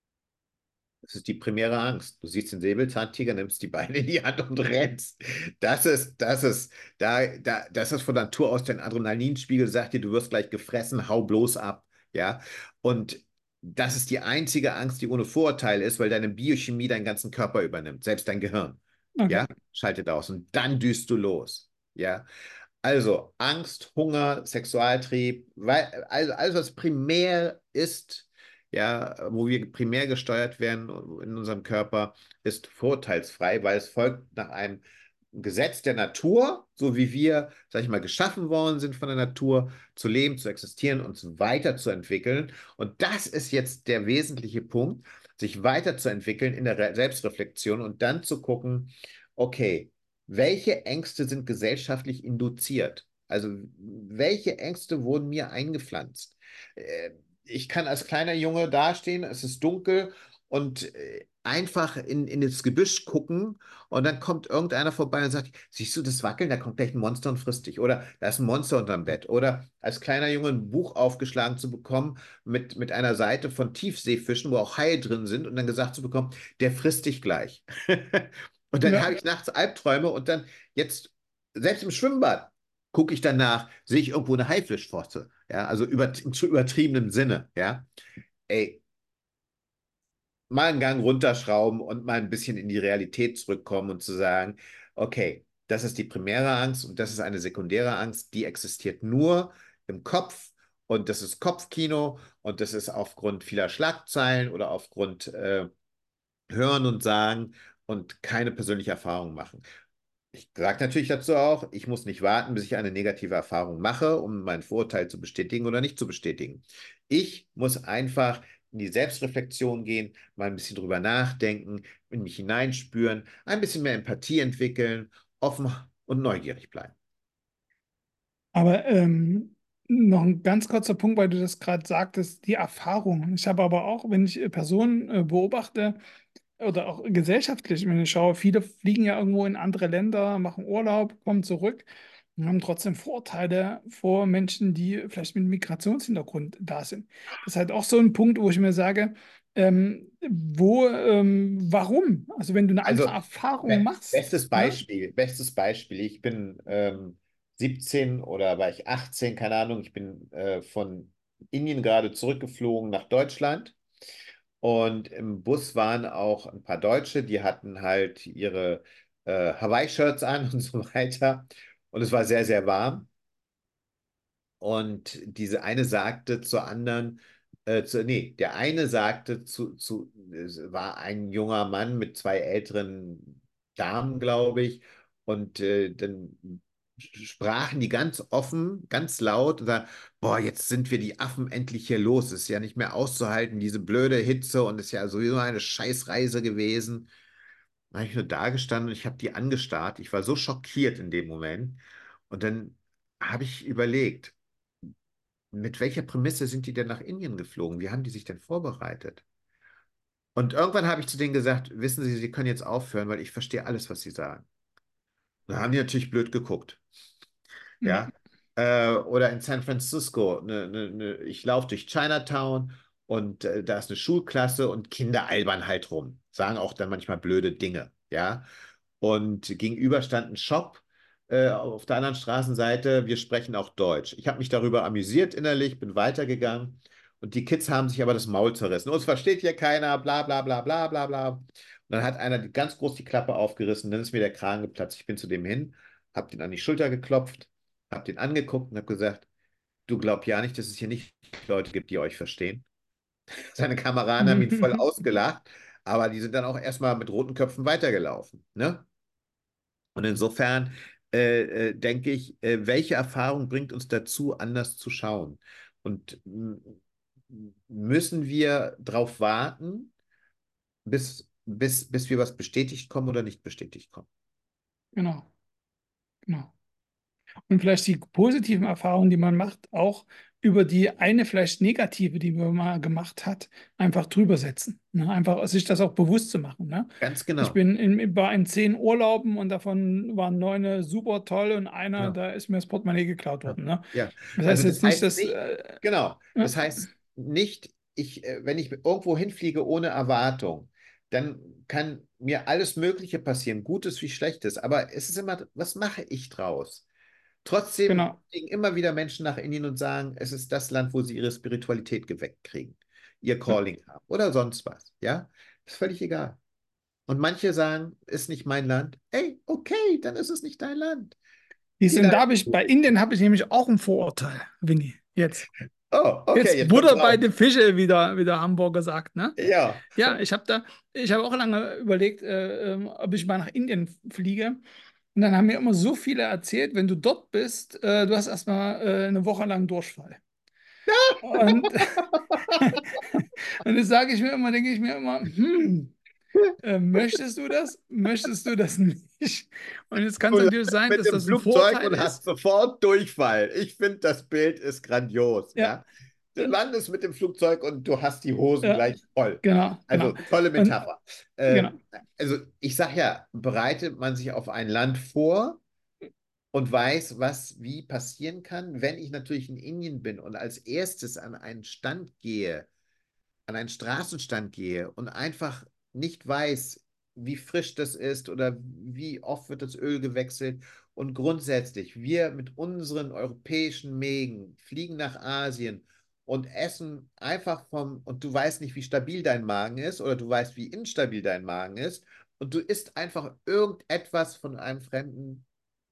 Das ist die primäre Angst. Du siehst den Säbelzahntiger, nimmst die Beine in die Hand und rennst. Das ist, das ist, da, da, das ist von Natur aus dein Adrenalinspiegel, sagt dir, du wirst gleich gefressen, hau bloß ab. Ja. Und das ist die einzige Angst, die ohne Vorurteil ist, weil deine Biochemie deinen ganzen Körper übernimmt, selbst dein Gehirn. Okay. Ja, schaltet aus und dann düst du los. Ja. Also Angst, Hunger, Sexualtrieb, weil, also alles, was primär ist, ja, wo wir primär gesteuert werden in unserem Körper, ist vorurteilsfrei, weil es folgt nach einem Gesetz der Natur, so wie wir, sag ich mal, geschaffen worden sind von der Natur, zu leben, zu existieren, uns weiterzuentwickeln. Und das ist jetzt der wesentliche Punkt, sich weiterzuentwickeln in der Re Selbstreflexion und dann zu gucken, okay, welche Ängste sind gesellschaftlich induziert? Also welche Ängste wurden mir eingepflanzt? Äh, Ich kann als kleiner Junge dastehen, es ist dunkel und äh, einfach in, in das Gebüsch gucken und dann kommt irgendeiner vorbei und sagt, siehst du das Wackeln? Da kommt gleich ein Monster und frisst dich. Oder da ist ein Monster unterm Bett. Oder als kleiner Junge ein Buch aufgeschlagen zu bekommen mit, mit einer Seite von Tiefseefischen, wo auch Haie drin sind und dann gesagt zu bekommen, der frisst dich gleich. Und dann Ja, habe ich nachts Albträume und dann jetzt, selbst im Schwimmbad, gucke ich danach, sehe ich irgendwo eine Haifischflosse. Ja, also über, zu übertriebenem Sinne. Ja, ey, mal einen Gang runterschrauben und mal ein bisschen in die Realität zurückkommen und zu sagen, okay, das ist die primäre Angst und das ist eine sekundäre Angst, die existiert nur im Kopf und das ist Kopfkino und das ist aufgrund vieler Schlagzeilen oder aufgrund äh, Hören und Sagen und keine persönliche Erfahrung machen. Ich sage natürlich dazu auch, ich muss nicht warten, bis ich eine negative Erfahrung mache, um mein Vorurteil zu bestätigen oder nicht zu bestätigen. Ich muss einfach in die Selbstreflexion gehen, mal ein bisschen drüber nachdenken, in mich hineinspüren, ein bisschen mehr Empathie entwickeln, offen und neugierig bleiben. aber ähm, noch ein ganz kurzer Punkt, weil du das gerade sagtest, die Erfahrung. Ich habe aber auch, wenn ich äh, Personen äh, beobachte, oder auch gesellschaftlich, wenn ich schaue, viele fliegen ja irgendwo in andere Länder, machen Urlaub, kommen zurück und haben trotzdem Vorteile vor Menschen, die vielleicht mit Migrationshintergrund da sind. Das ist halt auch so ein Punkt, wo ich mir sage, ähm, wo, ähm, warum? Also wenn du eine andere Also, Erfahrung be machst, bestes ne? Beispiel, bestes Beispiel. Ich bin ähm, siebzehn oder war ich achtzehn, keine Ahnung. Ich bin äh, von Indien gerade zurückgeflogen nach Deutschland. Und im Bus waren auch ein paar Deutsche, die hatten halt ihre äh, Hawaii-Shirts an und so weiter. Und es war sehr, sehr warm. Und diese eine sagte zur anderen, äh, zu, nee, der eine sagte zu, zu, es war ein junger Mann mit zwei älteren Damen, glaube ich. Und äh, dann sprachen die ganz offen, ganz laut und sagten, boah, jetzt sind wir die Affen endlich hier los. Es ist ja nicht mehr auszuhalten, diese blöde Hitze und es ist ja sowieso eine Scheißreise gewesen. Da habe ich nur da gestanden und ich habe die angestarrt. Ich war so schockiert in dem Moment. Und dann habe ich überlegt, mit welcher Prämisse sind die denn nach Indien geflogen? Wie haben die sich denn vorbereitet? Und irgendwann habe ich zu denen gesagt, wissen Sie, Sie können jetzt aufhören, weil ich verstehe alles, was Sie sagen. Da haben die natürlich blöd geguckt. Ja. Ja. Äh, oder in San Francisco, ne, ne, ne, ich laufe durch Chinatown und äh, da ist eine Schulklasse und Kinder albern halt rum, sagen auch dann manchmal blöde Dinge, ja. Und gegenüber stand ein Shop äh, auf der anderen Straßenseite, wir sprechen auch Deutsch. Ich habe mich darüber amüsiert innerlich, bin weitergegangen und die Kids haben sich aber das Maul zerrissen. Uns versteht hier keiner, bla bla bla bla bla bla. Und dann hat einer ganz groß die Klappe aufgerissen, dann ist mir der Kragen geplatzt. Ich bin zu dem hin, habe den an die Schulter geklopft, habe den angeguckt und habe gesagt, du glaubst ja nicht, dass es hier nicht Leute gibt, die euch verstehen. Seine Kameraden haben ihn voll ausgelacht, aber die sind dann auch erstmal mit roten Köpfen weitergelaufen. Ne? Und insofern äh, äh, denke ich, äh, welche Erfahrung bringt uns dazu, anders zu schauen? Und mh, müssen wir darauf warten, bis, bis, bis wir was bestätigt kommen oder nicht bestätigt kommen. Genau, genau. Und vielleicht die positiven Erfahrungen, die man macht, auch über die eine vielleicht negative, die man mal gemacht hat, einfach drüber setzen. Ne? Einfach sich das auch bewusst zu machen. Ne? Ganz Ich genau. bin in, war in zehn Urlauben und davon waren neune super toll und einer, Genau. da ist mir das Portemonnaie geklaut Ja. worden. Ne? Ja, Das heißt also das jetzt nicht, heißt dass. nicht, Äh, genau, das ne? heißt nicht, ich, äh, wenn ich irgendwo hinfliege ohne Erwartung, dann kann mir alles Mögliche passieren, Gutes wie Schlechtes, aber es ist immer, was mache ich draus? Trotzdem Genau, fliegen immer wieder Menschen nach Indien und sagen, es ist das Land, wo sie ihre Spiritualität geweckt kriegen, ihr ja. Calling haben oder sonst was, ja? Ist völlig egal. Und manche sagen, ist nicht mein Land. Ey, okay, dann ist es nicht dein Land. Dies, Geh und da dahin, habe ich, wo du bei bist. Indien habe ich nämlich auch ein Vorurteil, Winnie, jetzt. Oh, okay, Jetzt jetzt kommt's Butter bei raus. den Fische, wie der, wie der Hamburger sagt, ne? Ja. Ja, ich habe da, ich habe auch lange überlegt, äh, ähm, ob ich mal nach Indien fliege. Und dann haben mir immer so viele erzählt, wenn du dort bist, äh, du hast erstmal äh, eine Woche lang Durchfall. Und, und das sage ich mir immer, denke ich mir immer, hm, äh, möchtest du das? Möchtest du das nicht? Und jetzt kann Du es natürlich landest sein, mit dass dem das ein Flugzeug Vorurteil und hast ist. sofort Durchfall. Ich finde, das Bild ist grandios, Ja, ja. Du landest mit dem Flugzeug und du hast die Hosen ja, gleich voll. genau, Also genau. tolle Und Metapher. genau, Ähm, also ich sage ja, bereitet man sich auf ein Land vor und weiß, was wie passieren kann, wenn ich natürlich in Indien bin und als erstes an einen Stand gehe, an einen Straßenstand gehe und einfach nicht weiß, wie frisch das ist oder wie oft wird das Öl gewechselt. Und grundsätzlich, wir mit unseren europäischen Mägen fliegen nach Asien und essen einfach vom, und du weißt nicht, wie stabil dein Magen ist oder du weißt, wie instabil dein Magen ist und du isst einfach irgendetwas von einem fremden,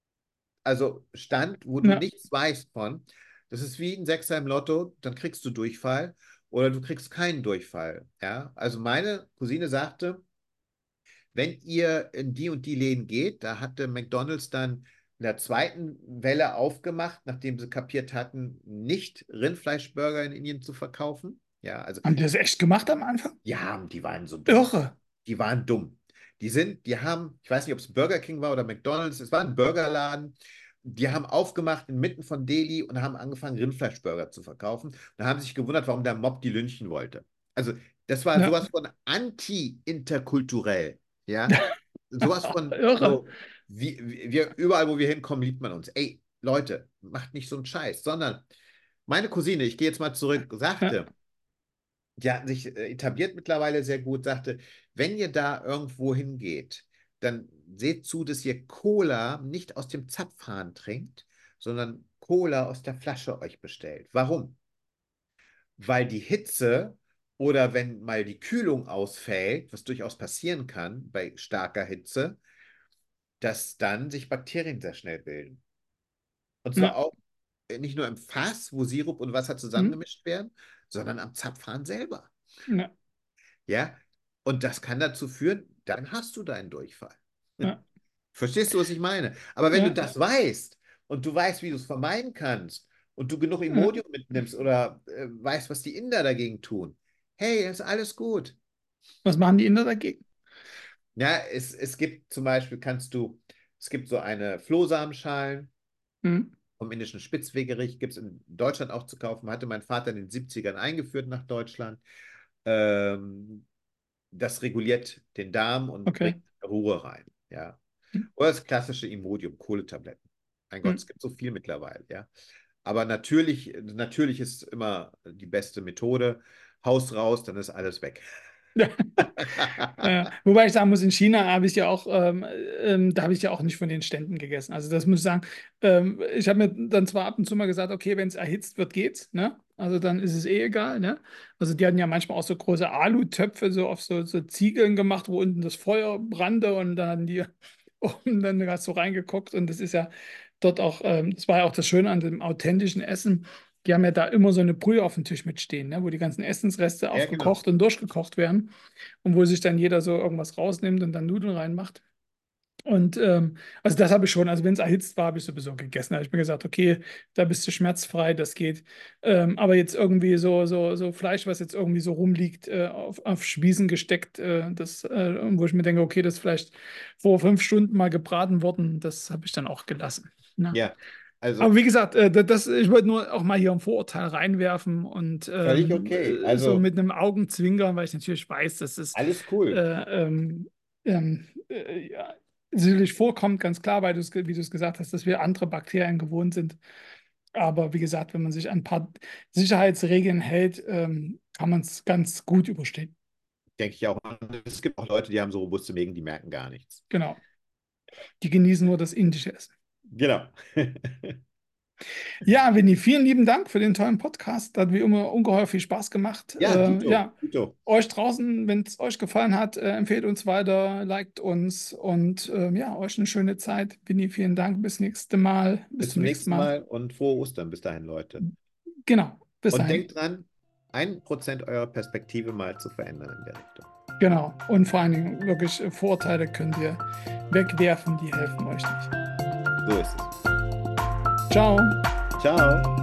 also Stand, wo du ja, nichts weißt von. Das ist wie ein Sechser im Lotto, dann kriegst du Durchfall oder du kriegst keinen Durchfall. Ja? Also meine Cousine sagte, wenn ihr in die und die Läden geht, da hatte McDonald's dann in der zweiten Welle aufgemacht, nachdem sie kapiert hatten, nicht Rindfleischburger in Indien zu verkaufen. Ja, also haben die das echt gemacht am Anfang? ja, die waren so dumm. Irre. Die waren dumm. Die sind, die haben, ich weiß nicht, ob es Burger King war oder McDonald's, es war ein Burgerladen. Die haben aufgemacht inmitten von Delhi und haben angefangen, Rindfleischburger zu verkaufen. Und haben sich gewundert, warum der Mob die lynchen wollte. Also, das war Ja. sowas von anti-interkulturell. Ja, sowas von, Irre. so, wie, wie, wir, überall, wo wir hinkommen, liebt man uns. Ey, Leute, macht nicht so einen Scheiß, sondern meine Cousine, ich gehe jetzt mal zurück, Ja, sagte, die hatten sich äh, etabliert mittlerweile sehr gut, sagte, wenn ihr da irgendwo hingeht, dann seht zu, dass ihr Cola nicht aus dem Zapfhahn trinkt, sondern Cola aus der Flasche euch bestellt. Warum? Weil die Hitze oder wenn mal die Kühlung ausfällt, was durchaus passieren kann bei starker Hitze, dass dann sich Bakterien sehr schnell bilden. Und zwar ja, auch nicht nur im Fass, wo Sirup und Wasser hm, zusammengemischt werden, sondern am Zapfhahn selber. ja, Ja, und das kann dazu führen, dann hast du deinen Durchfall. ja, Verstehst du, was ich meine? Aber wenn du ja, das weißt und du weißt, wie du es vermeiden kannst und du genug ja. Imodium mitnimmst oder äh, weißt, was die Inder dagegen tun, hey, ist alles gut. Was machen die Inder dagegen? Ja, es, es gibt zum Beispiel, kannst du, es gibt so eine Flohsamenschalen Hm, vom indischen Spitzwegerich, gibt es in Deutschland auch zu kaufen, hatte mein Vater in den siebzigern eingeführt nach Deutschland. Ähm, das reguliert den Darm und okay. bringt Ruhe rein. Ja. Hm, Oder das klassische Imodium, Kohletabletten. Mein Gott, hm. es gibt so viel mittlerweile, ja. Aber natürlich, natürlich ist immer die beste Methode. Haus raus, dann ist alles weg. Äh, wobei ich sagen muss, in China habe ich ja auch, ähm, ähm, da habe ich ja auch nicht von den Ständen gegessen. Also das muss ich sagen, ähm, ich habe mir dann zwar ab und zu mal gesagt, okay, wenn es erhitzt wird, geht's, ne? Also dann ist es eh egal, ne? Also die hatten ja manchmal auch so große Alutöpfe so auf so, so Ziegeln gemacht, wo unten das Feuer brannte und dann hatten die oben dann hast du reingeguckt und das ist ja dort auch, ähm, das war ja auch das Schöne an dem authentischen Essen. Die haben ja da immer so eine Brühe auf dem Tisch mitstehen, ne? Wo die ganzen Essensreste Ja, genau. aufgekocht und durchgekocht werden und wo sich dann jeder so irgendwas rausnimmt und dann Nudeln reinmacht. Und ähm, also das habe ich schon, also wenn es erhitzt war, habe ich sowieso gegessen. Da habe ich mir gesagt, okay, da bist du schmerzfrei, das geht. Ähm, aber jetzt irgendwie so, so, so Fleisch, was jetzt irgendwie so rumliegt, äh, auf, auf Spießen gesteckt, äh, das, äh, wo ich mir denke, okay, das ist vielleicht vor fünf Stunden mal gebraten worden, das habe ich dann auch gelassen. Ne? Ja, Aber also wie gesagt, äh, da- das, ich wollte nur auch mal hier ein Vorurteil reinwerfen und völlig ähm, okay. äh, so Also mit einem Augenzwinkern, weil ich natürlich weiß, dass es alles äh, cool. ähm, ähm, äh, ja, sicherlich vorkommt, ganz klar, weil du es, wie du es gesagt hast, dass wir andere Bakterien gewohnt sind. Aber wie gesagt, wenn man sich an ein paar Sicherheitsregeln hält, ähm, kann man es ganz gut überstehen. Denke ich auch. Es gibt auch Leute, die haben so robuste Mägen, die merken gar nichts. Genau. Die genießen nur das indische Essen. Genau. Ja, Winnie, vielen lieben Dank für den tollen Podcast. Hat wie immer ungeheuer viel Spaß gemacht. Ja, Äh, Dito, ja, Dito. euch draußen, wenn es euch gefallen hat, äh, empfehlt uns weiter, liked uns und ähm, ja, euch eine schöne Zeit. Winnie, vielen Dank. Bis nächste Mal. Bis Bis zum zum nächsten nächsten Mal. Mal und frohe Ostern bis dahin, Leute. Genau. Bis Und dahin. denkt dran, ein Prozent eurer Perspektive mal zu verändern in der Richtung. Genau. Und vor allen Dingen wirklich äh, Vorurteile könnt ihr wegwerfen, die helfen euch nicht. So ist es. Ciao. Ciao.